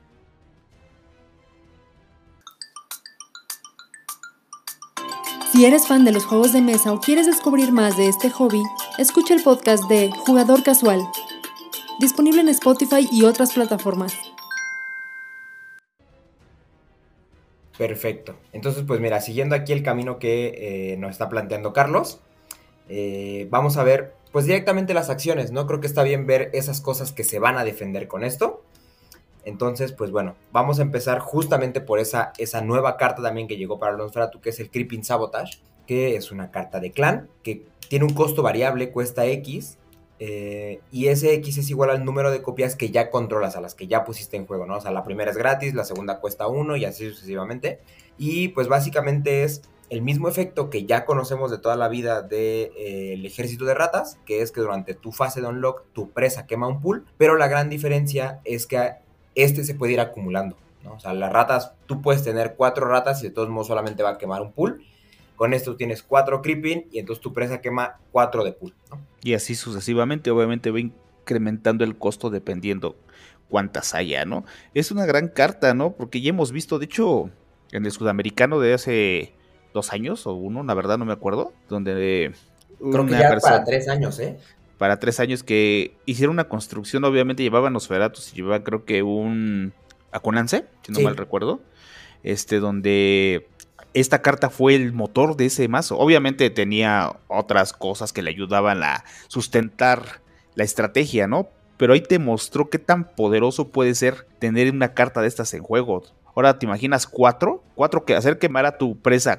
Si eres fan de los juegos de mesa o quieres descubrir más de este hobby, escucha el podcast de Jugador Casual, disponible en Spotify y otras plataformas. Perfecto. Entonces, pues mira, siguiendo aquí el camino que eh, nos está planteando Carlos, eh, vamos a ver pues directamente las acciones, ¿no? Creo que está bien ver esas cosas que se van a defender con esto. Entonces, pues bueno, vamos a empezar justamente por esa, esa nueva carta también que llegó para Nosferatu, que es el Creeping Sabotage, que es una carta de clan, que tiene un costo variable, cuesta X, eh, y ese X es igual al número de copias que ya controlas, a las que ya pusiste en juego, ¿no? O sea, la primera es gratis, la segunda cuesta uno y así sucesivamente. Y pues básicamente es el mismo efecto que ya conocemos de toda la vida del de, eh, ejército de ratas, que es que durante tu fase de unlock tu presa quema un pool, pero la gran diferencia es que este se puede ir acumulando, ¿no? O sea, las ratas, tú puedes tener cuatro ratas y de todos modos solamente va a quemar un pool. Con esto tienes cuatro creeping y entonces tu presa quema cuatro de pool, ¿no? Y así sucesivamente, obviamente va incrementando el costo dependiendo cuántas haya, ¿no? Es una gran carta, ¿no? Porque ya hemos visto, de hecho, en el sudamericano de hace dos años o uno, la verdad no me acuerdo, donde... Creo que ya persona, para tres años, ¿eh? Para tres años que hicieron una construcción, obviamente llevaban Nosferatus y llevaban creo que un Aconance, si no sí. mal recuerdo, este donde esta carta fue el motor de ese mazo. Obviamente tenía otras cosas que le ayudaban a sustentar la estrategia, ¿no? Pero ahí te mostró qué tan poderoso puede ser tener una carta de estas en juego. Ahora te imaginas cuatro, cuatro que hacer quemar a tu presa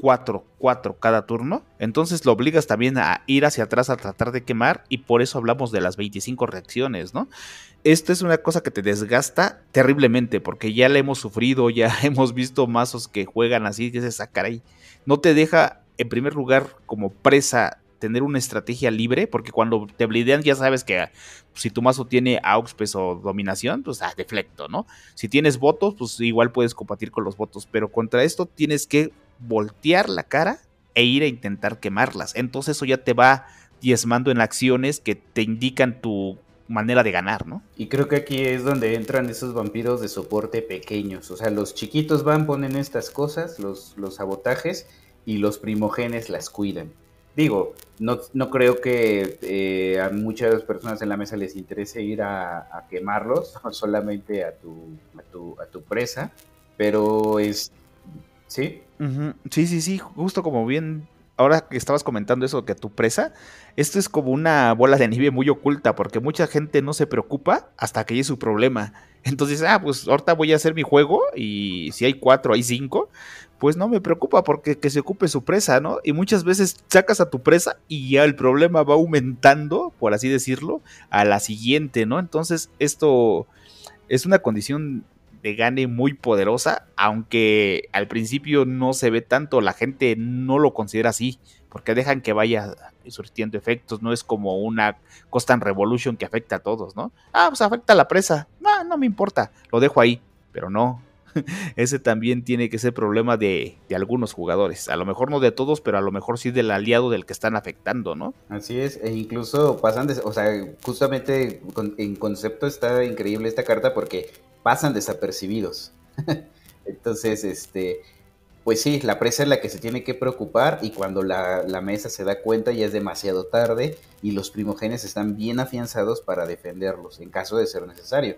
cuatro, cuatro cada turno. Entonces lo obligas también a ir hacia atrás a tratar de quemar, y por eso hablamos de las veinticinco reacciones, ¿no? Esto es una cosa que te desgasta terriblemente, porque ya la hemos sufrido, ya hemos visto mazos que juegan así, que dices, ah, caray, no te deja, en primer lugar, como presa, tener una estrategia libre, porque cuando te blidean ya sabes que si tu mazo tiene Auxpes o Dominación, pues ah, deflecto, ¿no? Si tienes votos, pues igual puedes combatir con los votos, pero contra esto tienes que voltear la cara e ir a intentar quemarlas. Entonces eso ya te va diezmando en acciones que te indican tu manera de ganar, ¿no? Y creo que aquí es donde entran esos vampiros de soporte pequeños. O sea, los chiquitos van, ponen estas cosas, los, los sabotajes, y los primogenes las cuidan. Digo, no, no creo que eh, a muchas personas en la mesa les interese ir a, a quemarlos, solamente a tu, a tu, a tu presa, pero es... ¿Sí? Uh-huh. Sí, sí, sí, justo como bien... Ahora que estabas comentando eso, que tu presa, esto es como una bola de nieve muy oculta, porque mucha gente no se preocupa hasta que llegue su problema. Entonces, ah, pues ahorita voy a hacer mi juego, y si hay cuatro, hay cinco, pues no me preocupa porque que se ocupe su presa, ¿no? Y muchas veces sacas a tu presa y ya el problema va aumentando, por así decirlo, a la siguiente, ¿no? Entonces, esto es una condición de gane muy poderosa, aunque al principio no se ve tanto, la gente no lo considera así, porque dejan que vaya surtiendo efectos, no es como una Constant Revolution que afecta a todos, ¿no? Ah, pues afecta a la presa, no, no me importa, lo dejo ahí, pero no, ese también tiene que ser problema de, de algunos jugadores, a lo mejor no de todos, pero a lo mejor sí del aliado del que están afectando, ¿no? Así es, e incluso pasan, de, o sea, justamente con, en concepto está increíble esta carta porque pasan desapercibidos. Entonces, este, pues sí, la presa es la que se tiene que preocupar, y cuando la, la mesa se da cuenta ya es demasiado tarde y los primogenes están bien afianzados para defenderlos en caso de ser necesario.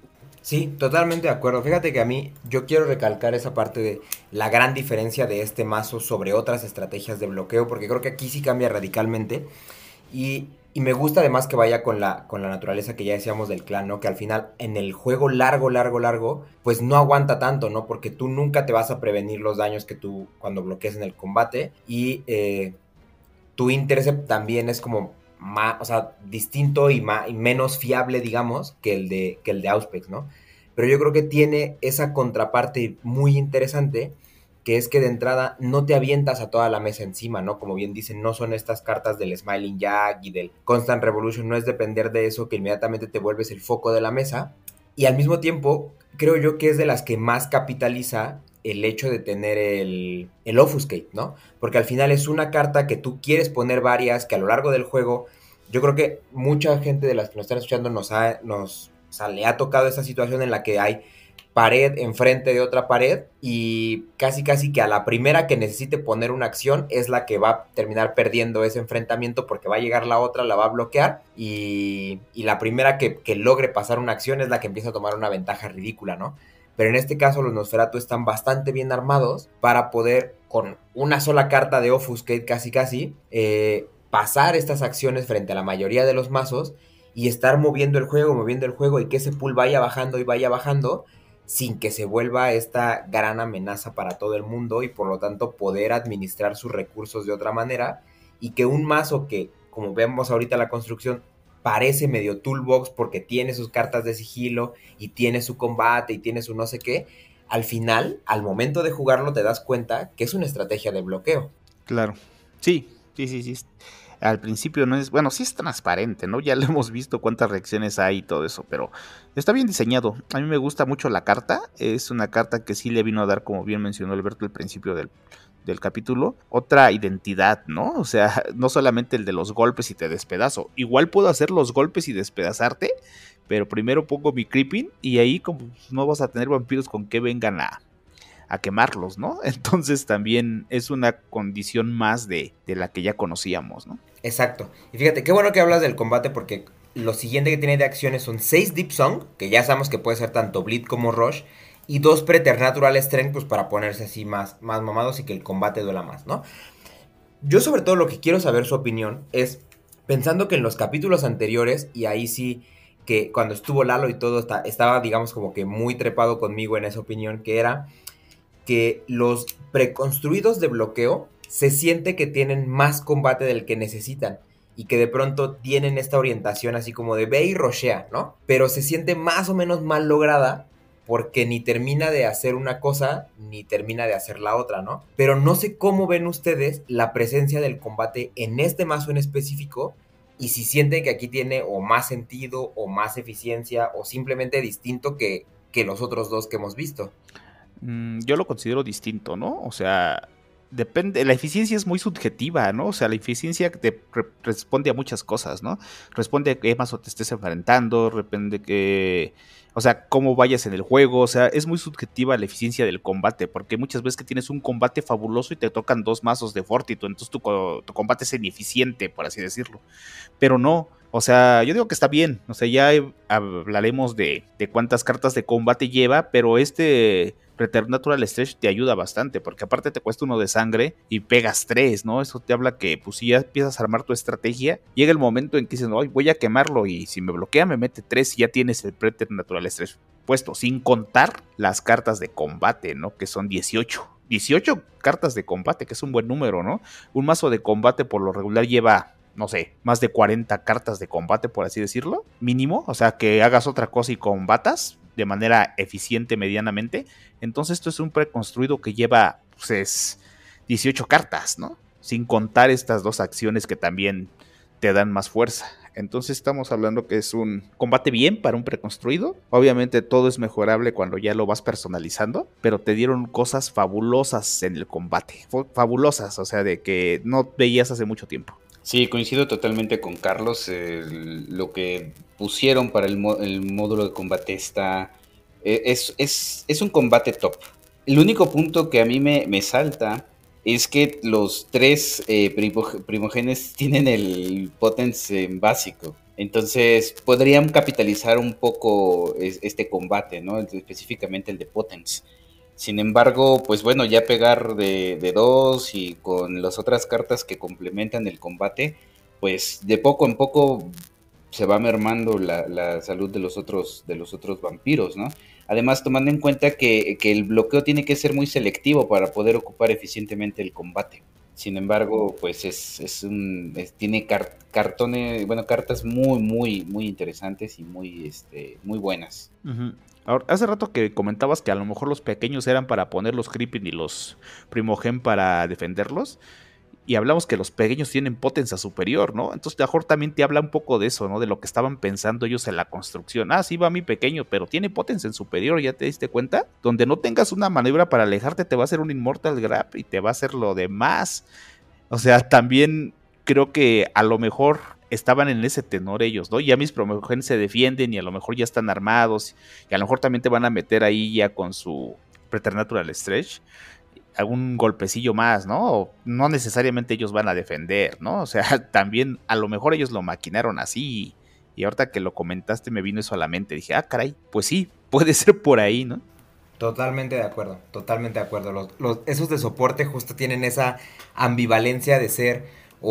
Sí, totalmente de acuerdo. Fíjate que a mí, yo quiero recalcar esa parte de la gran diferencia de este mazo sobre otras estrategias de bloqueo, porque creo que aquí sí cambia radicalmente. Y, y me gusta además que vaya con la, con la naturaleza que ya decíamos del clan, ¿no? Que al final en el juego largo, largo, largo, pues no aguanta tanto, ¿no? Porque tú nunca te vas a prevenir los daños que tú cuando bloquees en el combate. Y eh, tu intercept también es como más, o sea, distinto y, más, y menos fiable, digamos, que el de, que el de Auspex, ¿no? Pero yo creo que tiene esa contraparte muy interesante, que es que de entrada no te avientas a toda la mesa encima, ¿no? Como bien dicen, no son estas cartas del Smiling Jack y del Constant Revolution, no es depender de eso que inmediatamente te vuelves el foco de la mesa. Y al mismo tiempo, creo yo que es de las que más capitaliza el hecho de tener el, el Obfuscate, ¿no? Porque al final es una carta que tú quieres poner varias, que a lo largo del juego, yo creo que mucha gente de las que nos están escuchando nos ha, nos, o sea, le ha tocado esa situación en la que hay pared enfrente de otra pared y casi casi que a la primera que necesite poner una acción es la que va a terminar perdiendo ese enfrentamiento, porque va a llegar la otra, la va a bloquear y, y la primera que, que logre pasar una acción es la que empieza a tomar una ventaja ridícula, ¿no? Pero en este caso los Nosferatu están bastante bien armados para poder, con una sola carta de Obfuscate casi casi, eh, pasar estas acciones frente a la mayoría de los mazos y estar moviendo el juego, moviendo el juego y que ese pool vaya bajando y vaya bajando sin que se vuelva esta gran amenaza para todo el mundo, y por lo tanto poder administrar sus recursos de otra manera, y que un mazo que, como vemos ahorita la construcción, parece medio toolbox porque tiene sus cartas de sigilo y tiene su combate y tiene su no sé qué, al final, al momento de jugarlo te das cuenta que es una estrategia de bloqueo. Claro, sí, sí, sí, sí. Al principio no es, bueno, sí es transparente, ¿no? Ya lo hemos visto cuántas reacciones hay y todo eso, pero está bien diseñado. A mí me gusta mucho la carta, es una carta que sí le vino a dar, como bien mencionó Alberto al principio del, del capítulo, otra identidad, ¿no? O sea, no solamente el de los golpes y te despedazo, igual puedo hacer los golpes y despedazarte, pero primero pongo mi creeping y ahí como no vas a tener vampiros con que vengan a... a quemarlos, ¿no? Entonces también es una condición más de, de la que ya conocíamos, ¿no? Exacto. Y fíjate, qué bueno que hablas del combate, porque lo siguiente que tiene de acciones son seis Deep Song, que ya sabemos que puede ser tanto Bleed como Rush, y dos Preternatural Strength, pues para ponerse así más, más mamados y que el combate duela más, ¿no? Yo sobre todo lo que quiero saber su opinión es, pensando que en los capítulos anteriores, y ahí sí que cuando estuvo Lalo y todo, está, estaba digamos como que muy trepado conmigo en esa opinión, que era... que los preconstruidos de bloqueo se siente que tienen más combate del que necesitan y que de pronto tienen esta orientación así como de ve y roshea, ¿no? Pero se siente más o menos mal lograda porque ni termina de hacer una cosa ni termina de hacer la otra, ¿no? Pero no sé cómo ven ustedes la presencia del combate en este mazo en específico y si sienten que aquí tiene o más sentido o más eficiencia o simplemente distinto que, que los otros dos que hemos visto. Mm, yo lo considero distinto, ¿no? O sea, depende, la eficiencia es muy subjetiva, ¿no? O sea, la eficiencia te re- responde a muchas cosas, ¿no? Responde a qué mazo te estés enfrentando, depende que, o sea, cómo vayas en el juego, o sea, es muy subjetiva la eficiencia del combate, porque muchas veces que tienes un combate fabuloso y te tocan dos mazos de Fortitude, entonces tu, co- tu combate es ineficiente, por así decirlo, pero no. O sea, yo digo que está bien, o sea, ya he- hablaremos de, de cuántas cartas de combate lleva, pero este Preternatural Stretch te ayuda bastante, porque aparte te cuesta uno de sangre y pegas tres, ¿no? Eso te habla que, pues, si ya empiezas a armar tu estrategia, llega el momento en que dices, no, voy a quemarlo y si me bloquea me mete tres y ya tienes el Preternatural Stretch puesto, sin contar las cartas de combate, ¿no? Que son dieciocho. dieciocho cartas de combate, que es un buen número, ¿no? Un mazo de combate por lo regular lleva, no sé, más de cuarenta cartas de combate, por así decirlo, mínimo, o sea, que hagas otra cosa y combatas de manera eficiente medianamente. Entonces esto es un preconstruido que lleva, pues, dieciocho cartas, ¿no? Sin contar estas dos acciones que también te dan más fuerza. Entonces estamos hablando que es un combate bien para un preconstruido. Obviamente todo es mejorable cuando ya lo vas personalizando, pero te dieron cosas fabulosas en el combate. Fabulosas, o sea, de que no veías hace mucho tiempo. Sí, coincido totalmente con Carlos. El- lo que pusieron para el, mo- el módulo de combate está... eh, Es, es, es un combate top. El único punto que a mí me, me salta es que los tres eh, primo- primogenes tienen el potence en básico. Entonces podrían capitalizar un poco es- este combate, ¿no? Específicamente el de potence. Sin embargo, pues bueno, ya pegar de, de dos y con las otras cartas que complementan el combate, pues de poco en poco se va mermando la, la salud de los otros, de los otros vampiros, ¿no? Además, tomando en cuenta que, que el bloqueo tiene que ser muy selectivo para poder ocupar eficientemente el combate. Sin embargo, pues es, es un, es- tiene car- cartones, bueno, cartas muy, muy, muy interesantes y muy, este, muy buenas. Ujú. Ahora, hace rato que comentabas que a lo mejor los pequeños eran para poner los creeping y los primogen para defenderlos. Y hablamos que los pequeños tienen potencia superior, ¿no? Entonces, mejor también te habla un poco de eso, ¿no? De lo que estaban pensando ellos en la construcción. Ah, sí, va mi pequeño, pero tiene potencia en superior, ¿ya te diste cuenta? Donde no tengas una maniobra para alejarte, te va a hacer un Immortal Grab y te va a hacer lo demás. O sea, también creo que a lo mejor estaban en ese tenor ellos, ¿no? Ya mis promotores se defienden y a lo mejor ya están armados y a lo mejor también te van a meter ahí ya con su Preternatural Stretch algún golpecillo más, ¿no? O no necesariamente ellos van a defender, ¿no? O sea, también a lo mejor ellos lo maquinaron así y ahorita que lo comentaste me vino eso a la mente, dije, ah, caray, pues sí, puede ser por ahí, ¿no? Totalmente de acuerdo, totalmente de acuerdo. Los, los- esos de soporte justo tienen esa ambivalencia de ser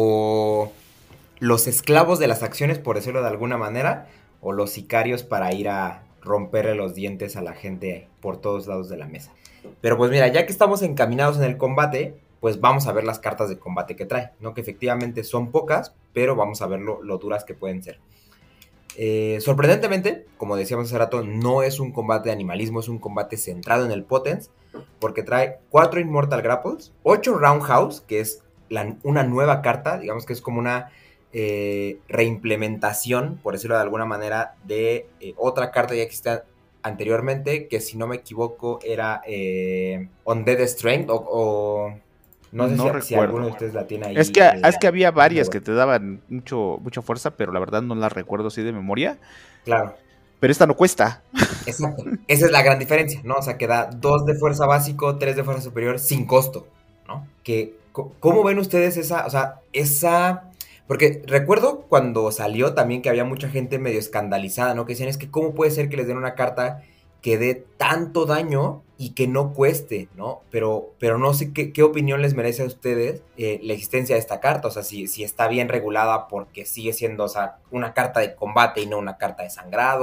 o los esclavos de las acciones, por decirlo de alguna manera, o los sicarios para ir a romperle los dientes a la gente por todos lados de la mesa. Pero pues mira, ya que estamos encaminados en el combate, pues vamos a ver las cartas de combate que trae, ¿no? Que efectivamente son pocas, pero vamos a ver lo, lo duras que pueden ser. Eh, sorprendentemente, como decíamos hace rato, no es un combate de animalismo, es un combate centrado en el potence, porque trae cuatro Immortal Grapples, ocho Roundhouse, que es la, una nueva carta, digamos que es como una eh, reimplementación, por decirlo de alguna manera, de eh, otra carta que ya existía anteriormente, que si no me equivoco era eh, Undead Strength, o, o no sé No si, si alguno recuerdo. de ustedes la tiene ahí. Es que, eh, es que había varias bueno, que te daban mucho, mucha fuerza, pero la verdad no las recuerdo así de memoria. claro. Pero esta no cuesta. Exacto. Esa es la gran diferencia, ¿no? O sea, que da dos de fuerza básico, tres de fuerza superior sin costo, ¿no? Que, ¿cómo ven ustedes esa, o sea, esa... Porque recuerdo cuando salió también que había mucha gente medio escandalizada, ¿no? Que decían, es que ¿cómo puede ser que les den una carta que dé tanto daño y que no cueste, ¿no? Pero, pero no sé qué, qué opinión les merece a ustedes eh, la existencia de esta carta, o sea, si, si está bien regulada porque sigue siendo, o sea, una carta de combate y no una carta de sangrado,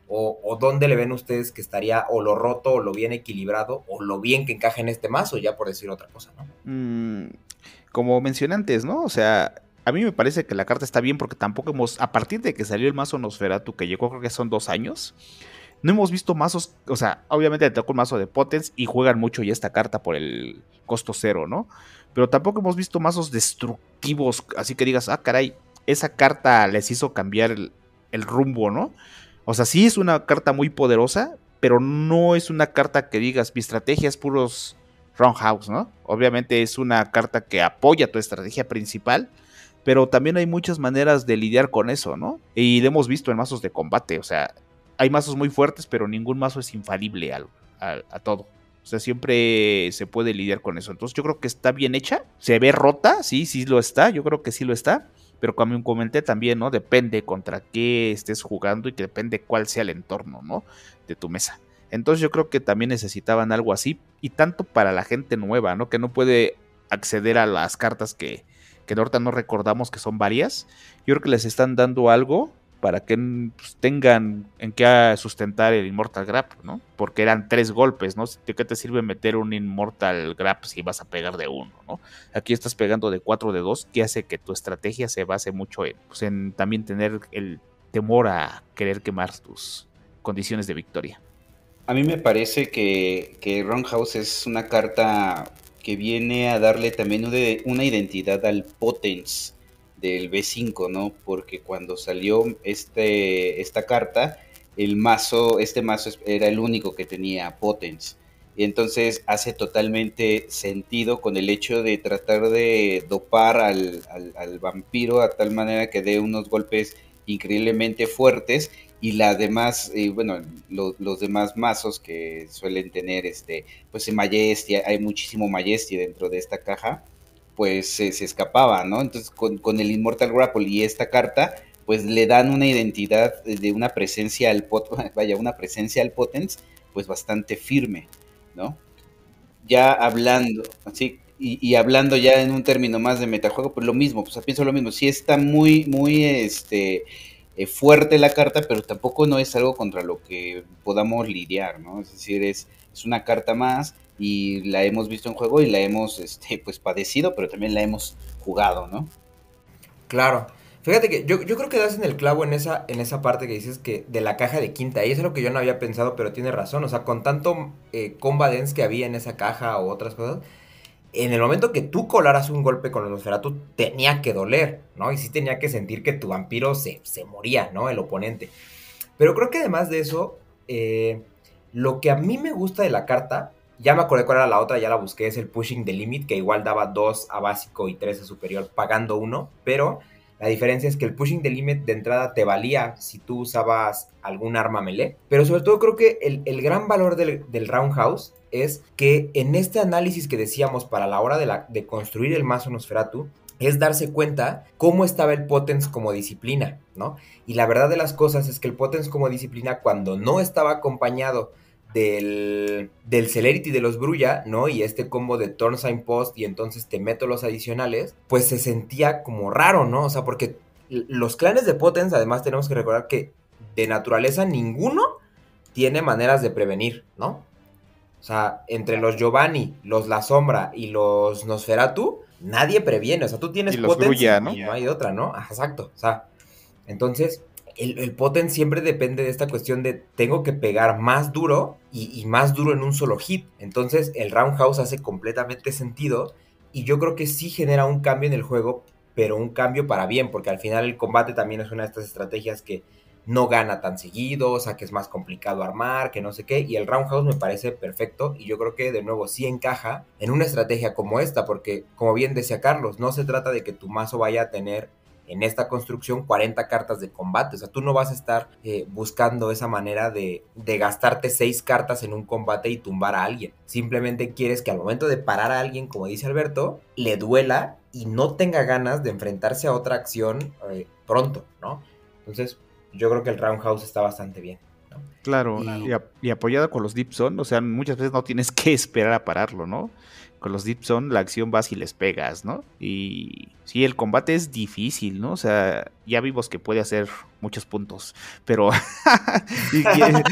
O, o dónde le ven ustedes que estaría o lo roto o lo bien equilibrado o lo bien que encaja en este mazo, ya por decir otra cosa, ¿no? Mm, como mencioné antes, ¿no? O sea, a mí me parece que la carta está bien porque tampoco hemos, a partir de que salió el mazo Nosferatu, que llegó creo que son dos años, no hemos visto mazos, o sea, obviamente le tocó un mazo de Potence y juegan mucho ya esta carta por el costo cero, ¿no? Pero tampoco hemos visto mazos destructivos, así que digas, ah, caray, esa carta les hizo cambiar el, el rumbo, ¿no? O sea, sí es una carta muy poderosa, pero no es una carta que digas, mi estrategia es puros roundhouse, ¿no? Obviamente es una carta que apoya tu estrategia principal, pero también hay muchas maneras de lidiar con eso, ¿no? Y lo hemos visto en mazos de combate, o sea, hay mazos muy fuertes, pero ningún mazo es infalible a, a, a todo. O sea, siempre se puede lidiar con eso. Entonces yo creo que está bien hecha. Se ve rota, sí, sí lo está. Yo creo que sí lo está. Pero como comenté también, ¿no? Depende contra qué estés jugando y que depende cuál sea el entorno, ¿no? De tu mesa. Entonces yo creo que también necesitaban algo así. Y tanto para la gente nueva, ¿no? Que no puede acceder a las cartas que, que ahorita no recordamos que son varias. Yo creo que les están dando algo para que pues, tengan en qué sustentar el Immortal Grab, ¿no? Porque eran tres golpes, ¿no? ¿De qué te sirve meter un Immortal Grab si vas a pegar de uno, ¿no? Aquí estás pegando de cuatro, de dos, que hace que tu estrategia se base mucho en, pues, en también tener el temor a querer quemar tus condiciones de victoria. A mí me parece que, que Roundhouse es una carta que viene a darle también una, una identidad al Potence del B cinco, ¿no? Porque cuando salió este, esta carta, el mazo, este mazo era el único que tenía Potence. Y entonces hace totalmente sentido con el hecho de tratar de dopar al, al, al vampiro a tal manera que dé unos golpes increíblemente fuertes, y la demás, eh, bueno, lo, los demás mazos que suelen tener, este, pues en Majesty, hay muchísimo Majesty dentro de esta caja, pues eh, se escapaba, ¿no? Entonces con, con el Immortal Grapple y esta carta, pues le dan una identidad de una presencia al pot vaya, una presencia al Potence, pues bastante firme, ¿no? Ya hablando, así, y, y hablando ya en un término más de metajuego, pues lo mismo, pues pienso lo mismo, sí está muy, muy, este, eh, fuerte la carta, pero tampoco no es algo contra lo que podamos lidiar, ¿no? Es decir, es, es una carta más, y la hemos visto en juego y la hemos este, pues padecido, pero también la hemos jugado, ¿no? Claro. Fíjate que yo, yo creo que das en el clavo en esa, en esa parte que dices que de la caja de quinta, y eso es lo que yo no había pensado, pero tienes razón. O sea, con tanto eh, combat dance que había en esa caja o otras cosas, en el momento que tú colaras un golpe con los Nosferatu, tenía que doler, ¿no? Y sí tenía que sentir que tu vampiro se, se moría, ¿no? El oponente. Pero creo que además de eso, eh, lo que a mí me gusta de la carta, ya me acordé cuál era la otra, ya la busqué, es el Pushing the Limit, que igual daba dos a básico y tres a superior pagando uno, pero la diferencia es que el Pushing the Limit de entrada te valía si tú usabas algún arma melee, pero sobre todo creo que el, el gran valor del, del Roundhouse es que en este análisis que decíamos para la hora de, la, de construir el mazo Nosferatu, es darse cuenta cómo estaba el Potence como disciplina, ¿no? Y la verdad de las cosas es que el Potence como disciplina, cuando no estaba acompañado del, del Celerity de los Brulla, ¿no? Y este combo de Turn Sign Post y entonces te meto los adicionales, pues se sentía como raro, ¿no? O sea, porque los clanes de Potence, además tenemos que recordar que de naturaleza ninguno tiene maneras de prevenir, ¿no? O sea, entre los Giovanni, los La Sombra y los Nosferatu, nadie previene. O sea, tú tienes y los Potence Brulla, ¿no? y no hay otra, ¿no? Ajá, exacto. O sea, entonces el, el Potence siempre depende de esta cuestión de tengo que pegar más duro y, y más duro en un solo hit. Entonces el Roundhouse hace completamente sentido y yo creo que sí genera un cambio en el juego, pero un cambio para bien, porque al final el combate también es una de estas estrategias que no gana tan seguido, o sea que es más complicado armar, que no sé qué, y el Roundhouse me parece perfecto, y yo creo que de nuevo sí encaja en una estrategia como esta, porque como bien decía Carlos, no se trata de que tu mazo vaya a tener en esta construcción cuarenta cartas de combate, o sea, tú no vas a estar eh, buscando esa manera de, de gastarte seis cartas en un combate y tumbar a alguien, simplemente quieres que al momento de parar a alguien, como dice Alberto, le duela y no tenga ganas de enfrentarse a otra acción eh, pronto, ¿no? Entonces yo creo que el Roundhouse está bastante bien, ¿no? Claro, y, y, y apoyado con los Deep Zone, o sea, muchas veces no tienes que esperar a pararlo, ¿no? con los Deep Zone la acción vas y les pegas, ¿no? Y sí, el combate es difícil, ¿no? O sea, ya vimos que puede hacer muchos puntos, pero y que...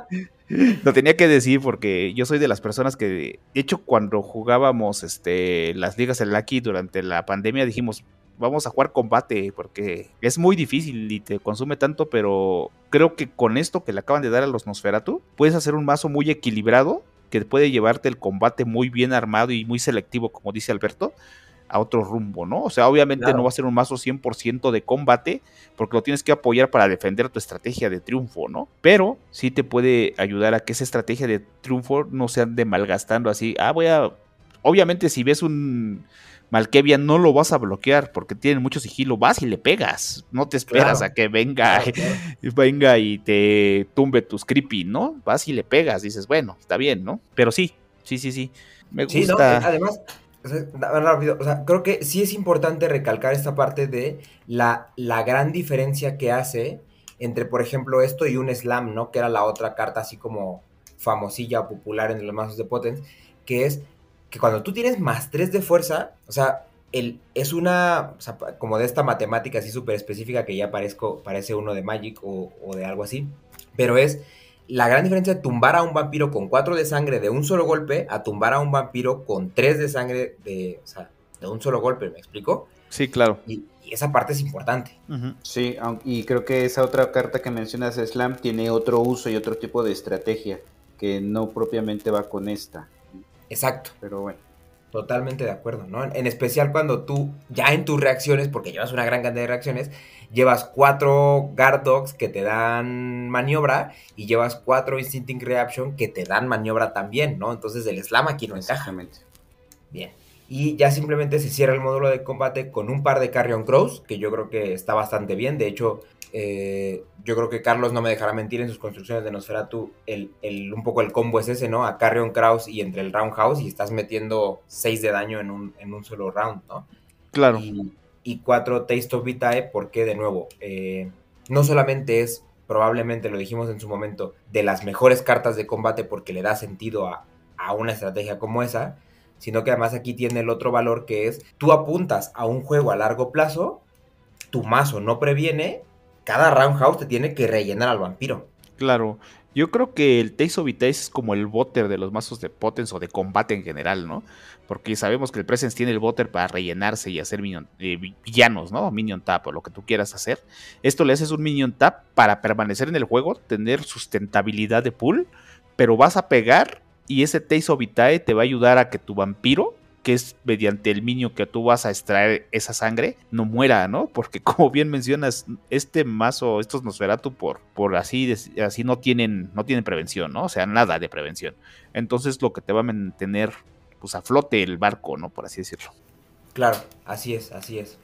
lo tenía que decir porque yo soy de las personas que, de hecho, cuando jugábamos este, las ligas en Lucky durante la pandemia dijimos, vamos a jugar combate porque es muy difícil y te consume tanto, pero creo que con esto que le acaban de dar a los Nosferatu, puedes hacer un mazo muy equilibrado que puede llevarte el combate muy bien armado y muy selectivo, como dice Alberto, a otro rumbo, ¿no? O sea, obviamente claro, no va a ser un mazo cien por ciento de combate, porque lo tienes que apoyar para defender tu estrategia de triunfo, ¿no? Pero sí te puede ayudar a que esa estrategia de triunfo no se ande malgastando así. Ah, voy a... Obviamente si ves un Malkavian no lo vas a bloquear, porque tienen mucho sigilo, vas y le pegas. No te esperas claro, a que venga, claro, claro. venga y te tumbe tus creepy, ¿no? Vas y le pegas, dices, bueno, está bien, ¿no? Pero sí, sí, sí, sí. Me gusta. Sí, no, además... O sea, rápido, o sea, creo que sí es importante recalcar esta parte de la, la gran diferencia que hace entre, por ejemplo, esto y un slam, ¿no? Que era la otra carta así como famosilla o popular en los mazos de Potence, que es que cuando tú tienes más tres de fuerza, o sea, el, es una, o sea, como de esta matemática así súper específica que ya parezco, parece uno de Magic o, o de algo así, pero es... La gran diferencia de tumbar a un vampiro con cuatro de sangre de un solo golpe a tumbar a un vampiro con tres de sangre de, o sea, de un solo golpe, ¿me explico? Sí, claro. Y, y esa parte es importante. Uh-huh. Sí, y creo que esa otra carta que mencionas, Slam, tiene otro uso y otro tipo de estrategia que no propiamente va con esta. Exacto. Pero bueno. Totalmente de acuerdo, ¿no? En especial cuando tú, ya en tus reacciones, porque llevas una gran cantidad de reacciones, llevas cuatro Guard Dogs que te dan maniobra y llevas cuatro Instinctive Reaction que te dan maniobra también, ¿no? Entonces el Slam aquí no encaja. Bien. Y ya simplemente se cierra el módulo de combate con un par de Carrion Crows, que yo creo que está bastante bien. De hecho, eh, yo creo que Carlos no me dejará mentir en sus construcciones de Nosferatu. El, el, un poco el combo es ese, ¿no? A Carrion Crows y entre el Roundhouse y estás metiendo seis de daño en un, en un solo round, ¿no? Claro. Y, y cuatro Taste of Vitae porque, de nuevo, eh, no solamente es, probablemente lo dijimos en su momento, de las mejores cartas de combate porque le da sentido a, a una estrategia como esa, sino que además aquí tiene el otro valor que es, tú apuntas a un juego a largo plazo, tu mazo no previene, cada Roundhouse te tiene que rellenar al vampiro. Claro, yo creo que el Taste of Vitae es como el botter de los mazos de Potence o de combate en general, ¿no? Porque sabemos que el Presence tiene el botter para rellenarse y hacer minion, eh, villanos, ¿no? Minion tap o lo que tú quieras hacer. Esto le haces un minion tap para permanecer en el juego, tener sustentabilidad de pool, pero vas a pegar y ese Taste of Vitae te va a ayudar a que tu vampiro, que es mediante el minion que tú vas a extraer esa sangre, no muera, ¿no? Porque como bien mencionas, este mazo, estos Nosferatu, por, por así, así no tienen, no tienen prevención, ¿no? O sea, nada de prevención. Entonces lo que te va a mantener, pues, a flote el barco, ¿no? Por así decirlo. Claro, así es, así es.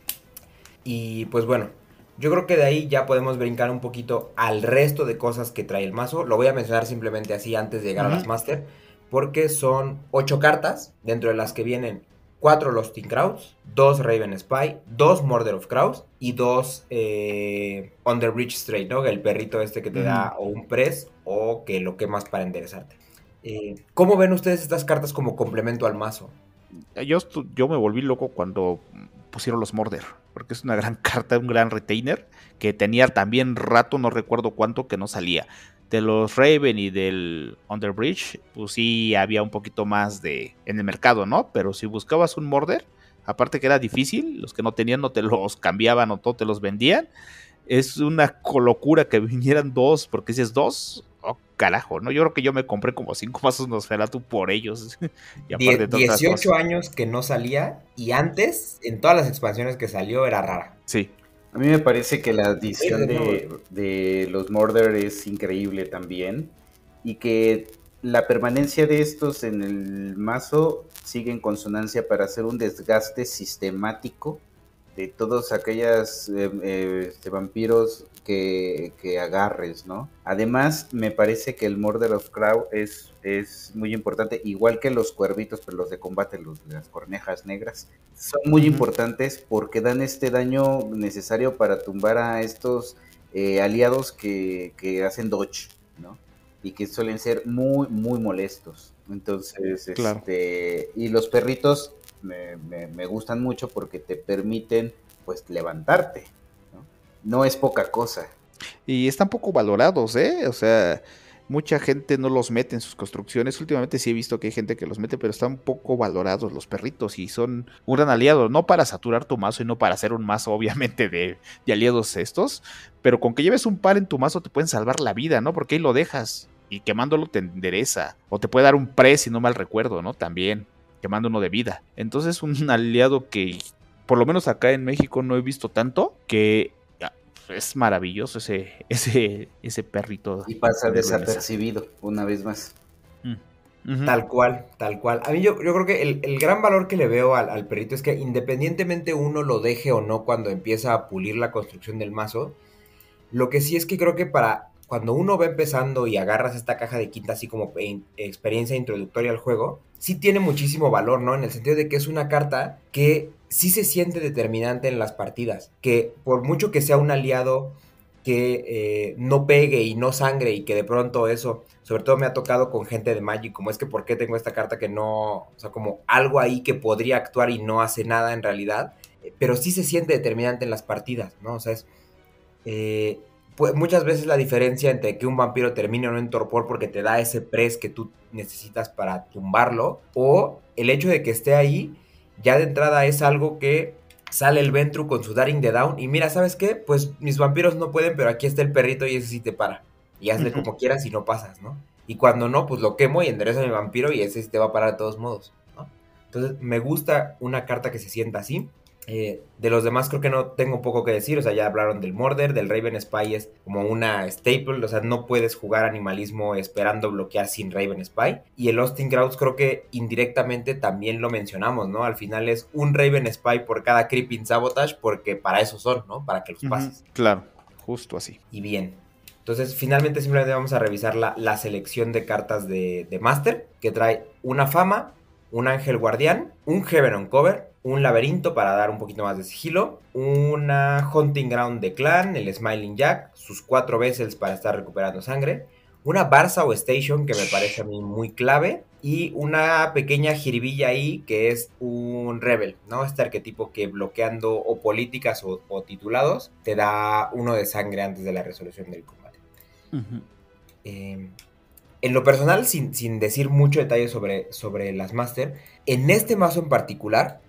Y pues bueno, yo creo que de ahí ya podemos brincar un poquito al resto de cosas que trae el mazo. Lo voy a mencionar simplemente así antes de llegar uh-huh. a las Master, porque son ocho cartas, dentro de las que vienen cuatro Lusting Crows, dos Raven Spy, dos Murder of Crows y dos eh, Underbridge Stray, ¿no? El perrito este que te uh-huh. da o un press o que lo quemas para enderezarte. Eh, ¿Cómo ven ustedes estas cartas como complemento al mazo? Yo, yo me volví loco cuando pusieron los Murder, porque es una gran carta, un gran retainer, que tenía también rato, no recuerdo cuánto, que no salía. De los Raven y del Underbridge, pues sí había un poquito más de en el mercado, ¿no? Pero si buscabas un Murder, aparte que era difícil, los que no tenían no te los cambiaban o no te los vendían. Es una locura que vinieran dos, porque si es dos, oh carajo, ¿no? Yo creo que yo me compré como cinco mazos Nosferatu por ellos. Y aparte de dieciocho años que no salía, y antes, en todas las expansiones que salió, era rara. Sí. A mí me parece que la adición de, de los Murder es increíble también, y que la permanencia de estos en el mazo sigue en consonancia para hacer un desgaste sistemático de todos aquellos eh, eh, este, vampiros que, que agarres, ¿no? Además, me parece que el Murder of Crow es, es muy importante, igual que los cuervitos, pero los de combate, los de las cornejas negras, son muy uh-huh. importantes porque dan este daño necesario para tumbar a estos eh, aliados que, que hacen dodge, ¿no? y que suelen ser muy, muy molestos. Entonces, Claro. este, y los perritos me, me, me gustan mucho porque te permiten, pues, levantarte, ¿no? No es poca cosa. Y están poco valorados, ¿eh? O sea, mucha gente no los mete en sus construcciones. Últimamente sí he visto que hay gente que los mete, pero están poco valorados los perritos y son un gran aliado. No para saturar tu mazo y no para hacer un mazo, obviamente, de, de aliados estos, pero con que lleves un par en tu mazo te pueden salvar la vida, ¿no? Porque ahí lo dejas y quemándolo te endereza. O te puede dar un pre, si no mal recuerdo, ¿no? También, quemando uno de vida. Entonces, un aliado que, por lo menos acá en México, no he visto tanto, que es maravilloso ese, ese, ese perrito. Y pasa de Ruinesa. desapercibido, una vez más. Mm. Uh-huh. Tal cual, tal cual. A mí yo, yo creo que el, el gran valor que le veo al, al perrito es que independientemente uno lo deje o no cuando empieza a pulir la construcción del mazo, lo que sí es que creo que para cuando uno va empezando y agarras esta caja de quinta así como en, experiencia introductoria al juego, sí tiene muchísimo valor, ¿no? En el sentido de que es una carta que sí se siente determinante en las partidas, que por mucho que sea un aliado que eh, no pegue y no sangre y que de pronto eso, sobre todo me ha tocado con gente de Magic, como es que por qué tengo esta carta que no, o sea, como algo ahí que podría actuar y no hace nada en realidad, eh, pero sí se siente determinante en las partidas, ¿no? O sea, es... Eh, pues muchas veces la diferencia entre que un vampiro termine o no en torpor porque te da ese press que tú necesitas para tumbarlo, o el hecho de que esté ahí, ya de entrada es algo que sale el Ventru con su Daring the Down, y mira, ¿sabes qué? Pues mis vampiros no pueden, pero aquí está el perrito y ese sí te para, y hazle uh-huh. como quieras y no pasas, ¿no? Y cuando no, pues lo quemo y enderezo a mi vampiro y ese sí te va a parar de todos modos, ¿no? Entonces me gusta una carta que se sienta así. Eh, de los demás creo que no tengo poco que decir, o sea, ya hablaron del Murder, del Raven Spy es como una staple, o sea, no puedes jugar animalismo esperando bloquear sin Raven Spy, y el Austin Krauts creo que indirectamente también lo mencionamos, ¿no? Al final es un Raven Spy por cada Creeping Sabotage, porque para eso son, ¿no? Para que los pases. Uh-huh. Claro, justo así. Y bien, entonces finalmente simplemente vamos a revisar la, la selección de cartas de, de Master, que trae una fama, un ángel guardián, un Heaven on Cover, un laberinto para dar un poquito más de sigilo, una Hunting Ground de clan, el Smiling Jack, sus cuatro vessels para estar recuperando sangre, una Barça o Station que me parece a mí muy clave, y una pequeña jiribilla ahí que es un Rebel, ¿no? Este arquetipo que bloqueando o políticas o, o titulados te da uno de sangre antes de la resolución del combate. Uh-huh. Eh, en lo personal, sin, sin decir mucho detalle sobre, sobre las Master, en este mazo en particular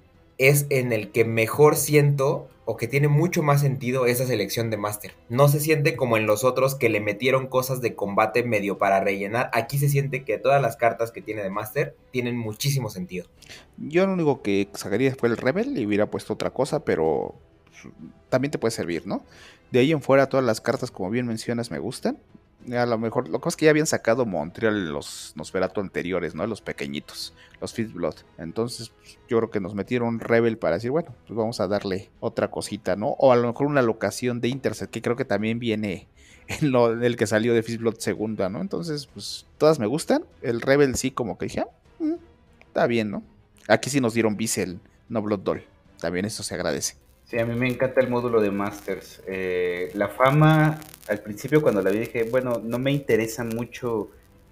es en el que mejor siento o que tiene mucho más sentido esa selección de Master. No se siente como en los otros que le metieron cosas de combate medio para rellenar. Aquí se siente que todas las cartas que tiene de Master tienen muchísimo sentido. Yo lo único que sacaría fue el Rebel y hubiera puesto otra cosa, pero también te puede servir, ¿no? De ahí en fuera todas las cartas, como bien mencionas, me gustan. A lo mejor, lo que es que ya habían sacado Montreal los Nosferatu anteriores, ¿no? Los pequeñitos, los Fistblood. Entonces, pues, yo creo que nos metieron Rebel para decir, bueno, pues vamos a darle otra cosita, ¿no? O a lo mejor una locación de Intercept, que creo que también viene en lo en el que salió de Fistblood segunda, ¿no? Entonces, pues, todas me gustan. El Rebel sí, como que dije, ah, mm, está bien, ¿no? Aquí sí nos dieron Bissell, no Blood Doll. También eso se agradece. Sí, a mí me encanta el módulo de Masters. Eh, la fama, al principio cuando la vi dije, bueno, no me interesa mucho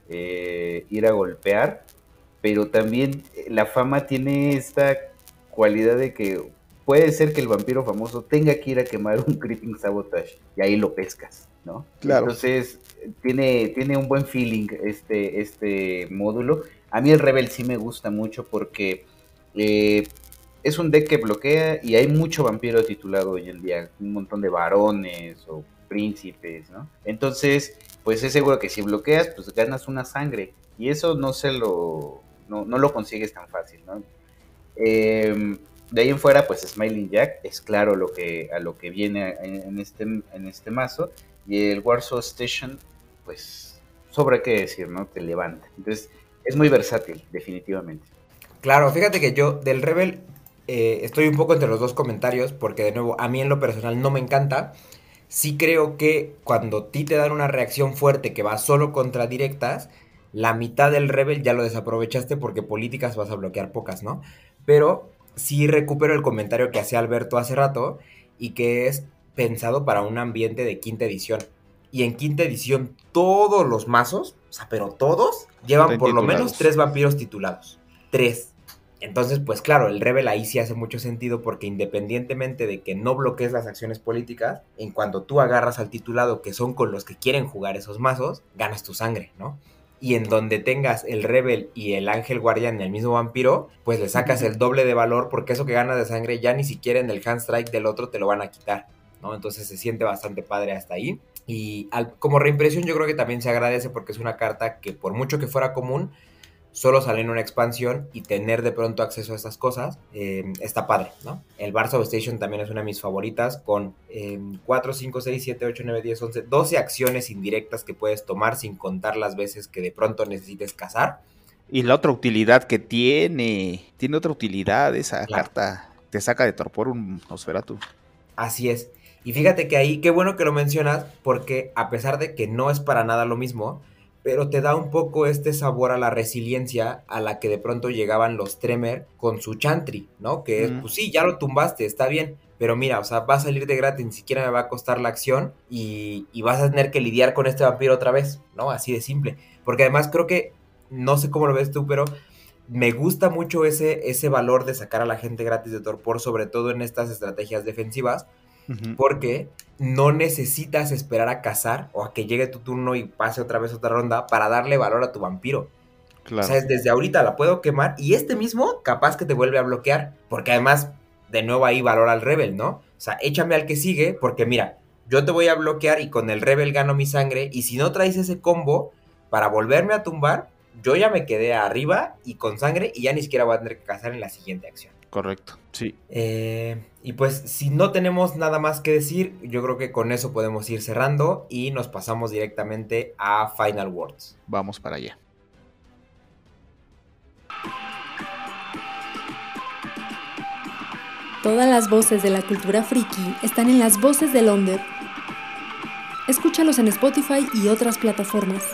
eh, ir a golpear, pero también la fama tiene esta cualidad de que puede ser que el vampiro famoso tenga que ir a quemar un Creeping Sabotage y ahí lo pescas, ¿no? Claro. Entonces tiene, tiene un buen feeling este, este módulo. A mí el Rebel sí me gusta mucho porque... Eh, es un deck que bloquea y hay mucho vampiro titulado hoy en día, un montón de varones o príncipes, ¿no? Entonces, pues es seguro que si bloqueas, pues ganas una sangre y eso no se lo, no, no lo consigues tan fácil, ¿no? Eh, de ahí en fuera, pues Smiling Jack es claro lo que, a lo que viene en, en, este, en este mazo, y el Warsaw Station, pues sobra qué decir, ¿no? Te levanta. Entonces, es muy versátil, definitivamente. Claro, fíjate que yo del Rebel... Eh, estoy un poco entre los dos comentarios porque de nuevo a mí en lo personal no me encanta. Sí creo que cuando a ti te dan una reacción fuerte que va solo contra directas, la mitad del Rebel ya lo desaprovechaste porque políticas vas a bloquear pocas, ¿no? Pero sí recupero el comentario que hacía Alberto hace rato y que es pensado para un ambiente de quinta edición. y en quinta edición todos los mazos, o sea, pero todos, llevan por lo menos tres vampiros titulados. Tres. Entonces, pues claro, el Rebel ahí sí hace mucho sentido porque independientemente de que no bloquees las acciones políticas, en cuanto tú agarras al titulado, que son con los que quieren jugar esos mazos, ganas tu sangre, ¿no? Y en donde tengas el Rebel y el Ángel Guardián en el mismo vampiro, pues le sacas el doble de valor porque eso que ganas de sangre ya ni siquiera en el hand strike del otro te lo van a quitar, ¿no? Entonces se siente bastante padre hasta ahí. Y al, como reimpresión yo creo que también se agradece porque es una carta que por mucho que fuera común, solo sale en una expansión y tener de pronto acceso a estas cosas eh, está padre, ¿no? El Barça Station también es una de mis favoritas con eh, cuatro, cinco, seis, siete, ocho, nueve, diez, once, doce acciones indirectas que puedes tomar sin contar las veces que de pronto necesites cazar. Y la otra utilidad que tiene, tiene otra utilidad esa Claro. carta, te saca de torpor un Nosferatu. Así es. Y fíjate que ahí, qué bueno que lo mencionas, porque a pesar de que no es para nada lo mismo, pero te da un poco este sabor a la resiliencia a la que de pronto llegaban los Tremor con su Chantry, ¿no? Que es, Mm. pues sí, ya lo tumbaste, está bien, pero mira, o sea, va a salir de gratis, ni siquiera me va a costar la acción y, y vas a tener que lidiar con este vampiro otra vez, ¿no? Así de simple. Porque además creo que, no sé cómo lo ves tú, pero me gusta mucho ese, ese valor de sacar a la gente gratis de torpor, sobre todo en estas estrategias defensivas, Uh-huh. porque no necesitas esperar a cazar o a que llegue tu turno y pase otra vez otra ronda para darle valor a tu vampiro. Claro. O sea, es desde ahorita la puedo quemar y este mismo capaz que te vuelve a bloquear, porque además de nuevo ahí valor al Rebel, ¿no? O sea, échame al que sigue porque mira, yo te voy a bloquear y con el Rebel gano mi sangre y si no traes ese combo para volverme a tumbar, yo ya me quedé arriba y con sangre y ya ni siquiera voy a tener que cazar en la siguiente acción. Correcto, sí. Eh, y pues si no tenemos nada más que decir, yo creo que con eso podemos ir cerrando y nos pasamos directamente a Final Words. Vamos para allá. Todas las voces de la cultura friki están en Las Voces del Onder. Escúchalos en Spotify y otras plataformas.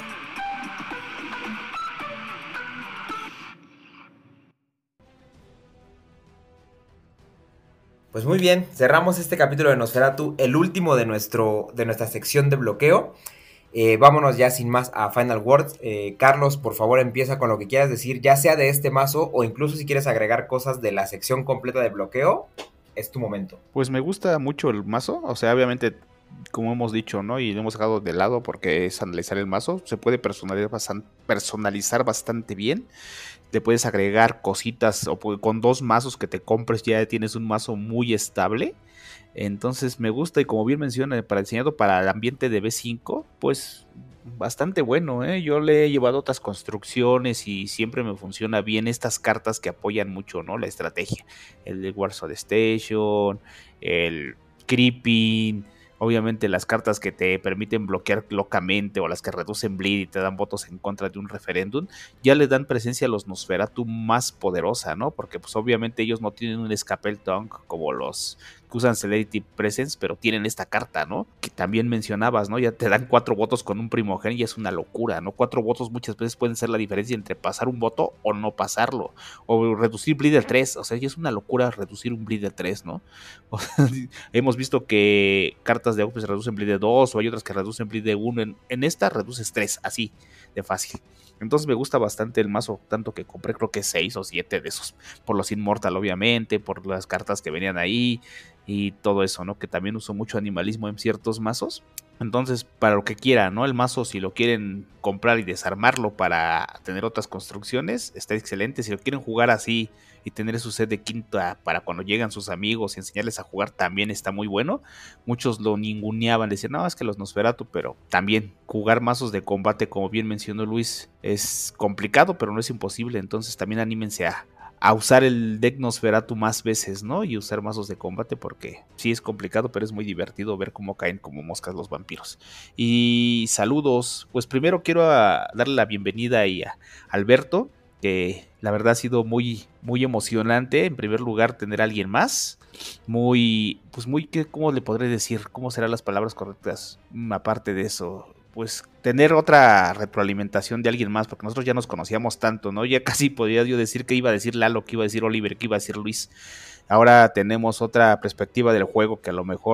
Pues muy bien, cerramos este capítulo de Nosferatu, el último de, nuestro, de nuestra sección de bloqueo. Eh, vámonos ya sin más a Final Words. Eh, Carlos, por favor empieza con lo que quieras decir, ya sea de este mazo o incluso si quieres agregar cosas de la sección completa de bloqueo, es tu momento. Pues me gusta mucho el mazo, o sea, obviamente, como hemos dicho, ¿no? Y lo hemos dejado de lado porque es analizar el mazo, se puede personalizar bastante, personalizar bastante bien. Te puedes agregar cositas o con dos mazos que te compres ya tienes un mazo muy estable. Entonces me gusta y como bien menciona, para diseñado para el ambiente de B cinco, pues bastante bueno, ¿eh? Yo le he llevado otras construcciones y siempre me funciona bien estas cartas que apoyan mucho, ¿no? La estrategia. El de Warzone Station, el Creeping, obviamente las cartas que te permiten bloquear locamente o las que reducen bleed y te dan votos en contra de un referéndum, ya le dan presencia a los Nosferatu más poderosa, ¿no? Porque pues obviamente ellos no tienen un Scapel Tongue como los que usan Celerity Presence, pero tienen esta carta, ¿no? Que también mencionabas, ¿no? Ya te dan cuatro votos con un Primogen y es una locura, ¿no? Cuatro votos muchas veces pueden ser la diferencia entre pasar un voto o no pasarlo, o reducir bleed de tres, o sea, ya es una locura reducir un bleed de tres, ¿no? O sea, hemos visto que cartas de Opus reducen bleed de dos, o hay otras que reducen bleed de uno, en, en esta reduces tres, así de fácil. Entonces me gusta bastante el mazo, tanto que compré creo que seis o siete de esos, por los Immortal obviamente, por las cartas que venían ahí y todo eso, ¿no? Que también uso mucho animalismo en ciertos mazos. Entonces, para lo que quieran, ¿no? El mazo, si lo quieren comprar y desarmarlo para tener otras construcciones, está excelente. Si lo quieren jugar así y tener su set de quinta para cuando llegan sus amigos y enseñarles a jugar, también está muy bueno. Muchos lo ninguneaban, decían, no, es que los Nosferatu, pero también jugar mazos de combate, como bien mencionó Luis, es complicado, pero no es imposible. Entonces también anímense a, a usar el deck Nosferatu más veces, ¿no? Y usar mazos de combate porque sí es complicado, pero es muy divertido ver cómo caen como moscas los vampiros. Y saludos, pues primero quiero a darle la bienvenida ahí a Alberto, que la verdad ha sido muy, muy emocionante, en primer lugar, tener a alguien más, muy, pues muy, ¿qué, ¿cómo le podré decir? ¿Cómo serán las palabras correctas? Aparte de eso, pues tener otra retroalimentación de alguien más, porque nosotros ya nos conocíamos tanto, ¿no? Ya casi podría yo decir que iba a decir Lalo, que iba a decir Oliver, que iba a decir Luis. Ahora tenemos otra perspectiva del juego que a lo mejor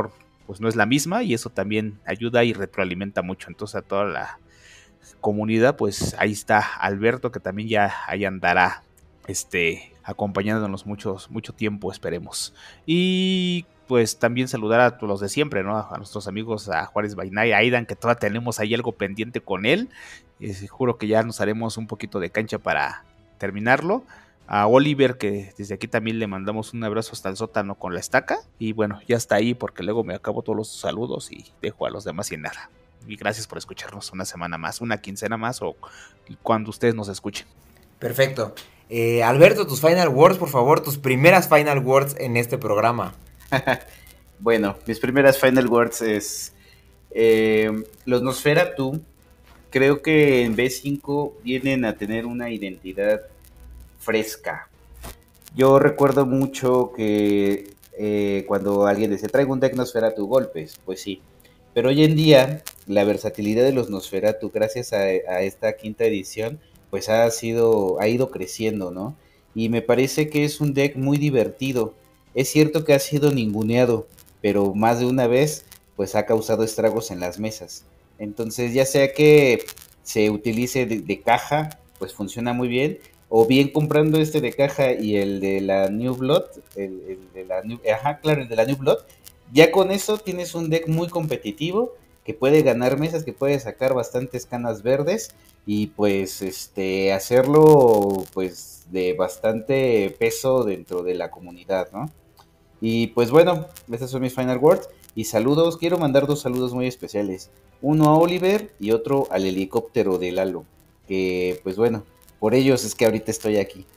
pues no es la misma, y eso también ayuda y retroalimenta mucho. Entonces a toda la comunidad, pues ahí está Alberto, que también ya ahí andará este, acompañándonos muchos, mucho tiempo, esperemos. Y pues también saludar a todos los de siempre, ¿no? A nuestros amigos, a Juárez Bainay, a Aidan, que todavía tenemos ahí algo pendiente con él. Y juro que ya nos haremos un poquito de cancha para terminarlo. A Oliver, que desde aquí también le mandamos un abrazo hasta el sótano con la estaca. Y bueno, ya está ahí, porque luego me acabo todos los saludos y dejo a los demás sin nada. Y gracias por escucharnos una semana más, una quincena más, o cuando ustedes nos escuchen. Perfecto. Eh, Alberto, tus final words, por favor, tus primeras final words en este programa. Bueno, mis primeras final words es eh, los Nosferatu. Creo que en B cinco vienen a tener una identidad fresca. Yo recuerdo mucho que eh, cuando alguien decía, traigo un deck Nosferatu golpes, pues sí. Pero hoy en día, la versatilidad de los Nosferatu, gracias a, a esta quinta edición, pues ha sido, ha ido creciendo, ¿no? Y me parece que es un deck muy divertido. Es cierto que ha sido ninguneado, pero más de una vez, pues ha causado estragos en las mesas. Entonces, ya sea que se utilice de, de caja, pues funciona muy bien, o bien comprando este de caja y el de la New Blood, el, el de la New, ajá, claro, el de la New Blood, ya con eso tienes un deck muy competitivo, que puede ganar mesas, que puede sacar bastantes canas verdes, y pues este hacerlo pues de bastante peso dentro de la comunidad, ¿no? Y pues bueno, estas son mis final words. Y saludos, quiero mandar dos saludos muy especiales. Uno a Oliver y otro al helicóptero de Lalo. Que pues bueno, por ellos es que ahorita estoy aquí.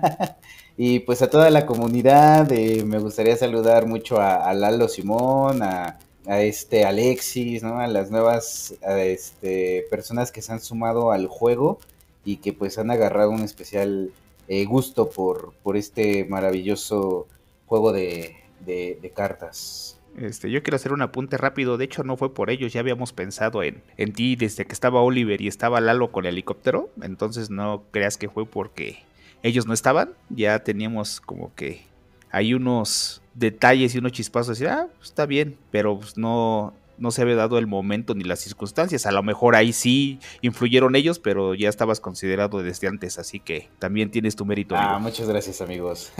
Y pues a toda la comunidad, eh, me gustaría saludar mucho a, a Lalo Simón, a, a este Alexis, ¿no? A las nuevas a este, personas que se han sumado al juego y que pues han agarrado un especial eh, gusto por, por este maravilloso juego de, de, de cartas. Este, yo quiero hacer un apunte rápido. De hecho, no fue por ellos. Ya habíamos pensado en, en ti desde que estaba Oliver y estaba Lalo con el helicóptero. Entonces no creas que fue porque ellos no estaban. Ya teníamos como que hay unos detalles y unos chispazos. Y, ah, está bien, pero pues no, no se había dado el momento ni las circunstancias. A lo mejor ahí sí influyeron ellos, pero ya estabas considerado desde antes. Así que también tienes tu mérito. Ah, amigo. muchas gracias, amigos.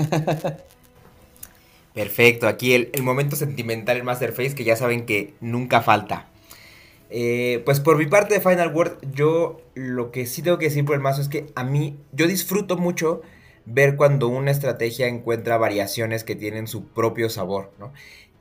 Perfecto, aquí el, el momento sentimental en Masterface, que ya saben que nunca falta. Eh, pues por mi parte de Final Word, yo lo que sí tengo que decir por el mazo es que a mí, yo disfruto mucho ver cuando una estrategia encuentra variaciones que tienen su propio sabor, ¿no?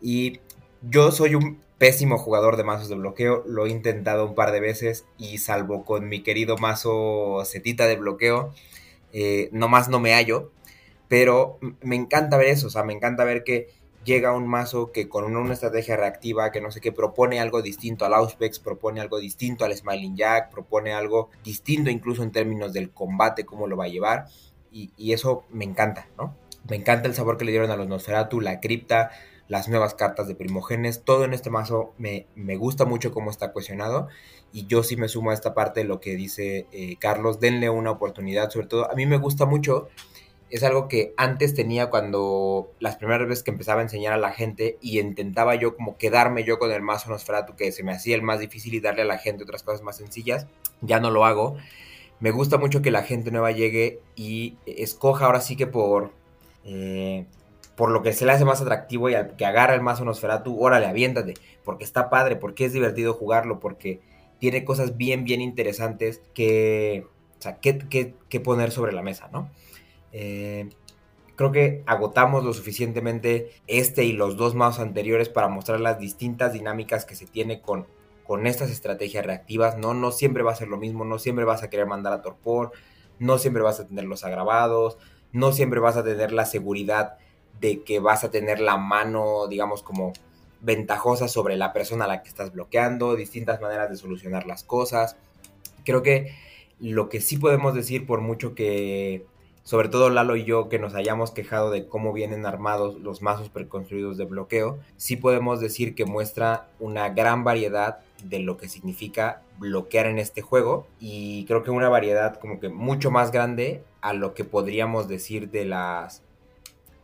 Y yo soy un pésimo jugador de mazos de bloqueo, lo he intentado un par de veces y salvo con mi querido mazo setita de bloqueo, eh, nomás no me hallo. Pero me encanta ver eso, o sea, me encanta ver que llega un mazo que con una, una estrategia reactiva, que no sé qué, propone algo distinto al Auspex, propone algo distinto al Smiling Jack, propone algo distinto incluso en términos del combate, cómo lo va a llevar, y, y eso me encanta, ¿no? Me encanta el sabor que le dieron a los Nosferatu, la cripta, las nuevas cartas de Primogenes, todo en este mazo me, me gusta mucho cómo está cohesionado, y yo sí me sumo a esta parte de lo que dice eh, Carlos, denle una oportunidad, sobre todo, a mí me gusta mucho. Es algo que antes tenía cuando las primeras veces que empezaba a enseñar a la gente y intentaba yo como quedarme yo con el mazo Nosferatu, que se me hacía el más difícil, y darle a la gente otras cosas más sencillas. Ya no lo hago. Me gusta mucho que la gente nueva llegue y escoja ahora sí que por, eh, por lo que se le hace más atractivo, y al que agarra el mazo Nosferatu, órale, aviéntate, porque está padre, porque es divertido jugarlo, porque tiene cosas bien, bien interesantes que, o sea, que, que, que poner sobre la mesa, ¿no? Eh, creo que agotamos lo suficientemente este y los dos mazos anteriores para mostrar las distintas dinámicas que se tiene con, con estas estrategias reactivas, ¿no? No siempre va a ser lo mismo, no siempre vas a querer mandar a torpor, no siempre vas a tener los agravados, no siempre vas a tener la seguridad de que vas a tener la mano, digamos, como ventajosa sobre la persona a la que estás bloqueando, distintas maneras de solucionar las cosas. Creo que lo que sí podemos decir, por mucho que sobre todo Lalo y yo, que nos hayamos quejado de cómo vienen armados los mazos preconstruidos de bloqueo, sí podemos decir que muestra una gran variedad de lo que significa bloquear en este juego, y creo que una variedad como que mucho más grande a lo que podríamos decir de las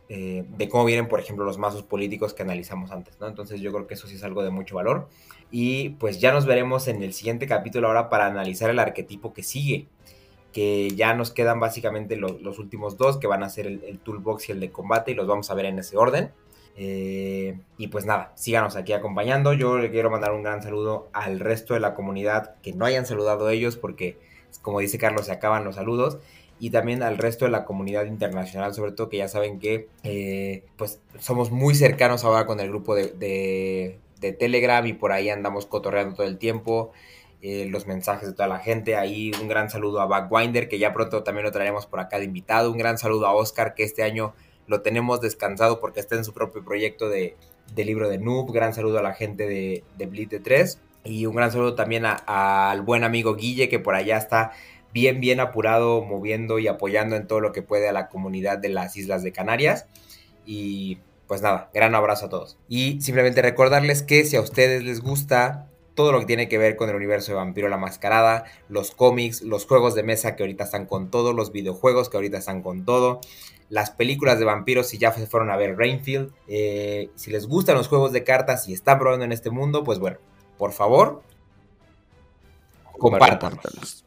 eh, de cómo vienen, por ejemplo, los mazos políticos que analizamos antes, ¿no? Entonces yo creo que eso sí es algo de mucho valor. Y pues ya nos veremos en el siguiente capítulo ahora para analizar el arquetipo que sigue, que ya nos quedan básicamente los, los últimos dos, que van a ser el, el toolbox y el de combate, y los vamos a ver en ese orden. Eh, y pues nada, síganos aquí acompañando. Yo le quiero mandar un gran saludo al resto de la comunidad que no hayan saludado ellos, porque como dice Carlos, se acaban los saludos. Y también al resto de la comunidad internacional, sobre todo, que ya saben que eh, pues somos muy cercanos ahora con el grupo de, de, de Telegram, y por ahí andamos cotorreando todo el tiempo. Eh, los mensajes de toda la gente. Ahí un gran saludo a Backwinder, que ya pronto también lo traeremos por acá de invitado. Un gran saludo a Oscar, que este año lo tenemos descansado porque está en su propio proyecto de, de libro de Noob. Gran saludo a la gente de, de Blitz de tres. Y un gran saludo también a, a, al buen amigo Guille, que por allá está bien, bien apurado, moviendo y apoyando en todo lo que puede a la comunidad de las Islas de Canarias. Y pues nada, gran abrazo a todos. Y simplemente recordarles que si a ustedes les gusta todo lo que tiene que ver con el universo de Vampiro la Mascarada, los cómics, los juegos de mesa que ahorita están con todo, los videojuegos que ahorita están con todo, las películas de vampiros si ya se fueron a ver Rainfield, eh, si les gustan los juegos de cartas y están probando en este mundo, pues bueno, por favor, compártanlos.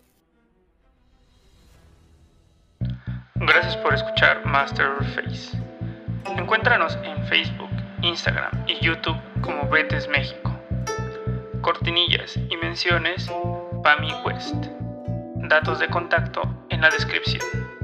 Gracias por escuchar Masterface. Encuéntranos en Facebook, Instagram y YouTube como Betes México. Cortinillas y menciones, Pami West. Datos de contacto en la descripción.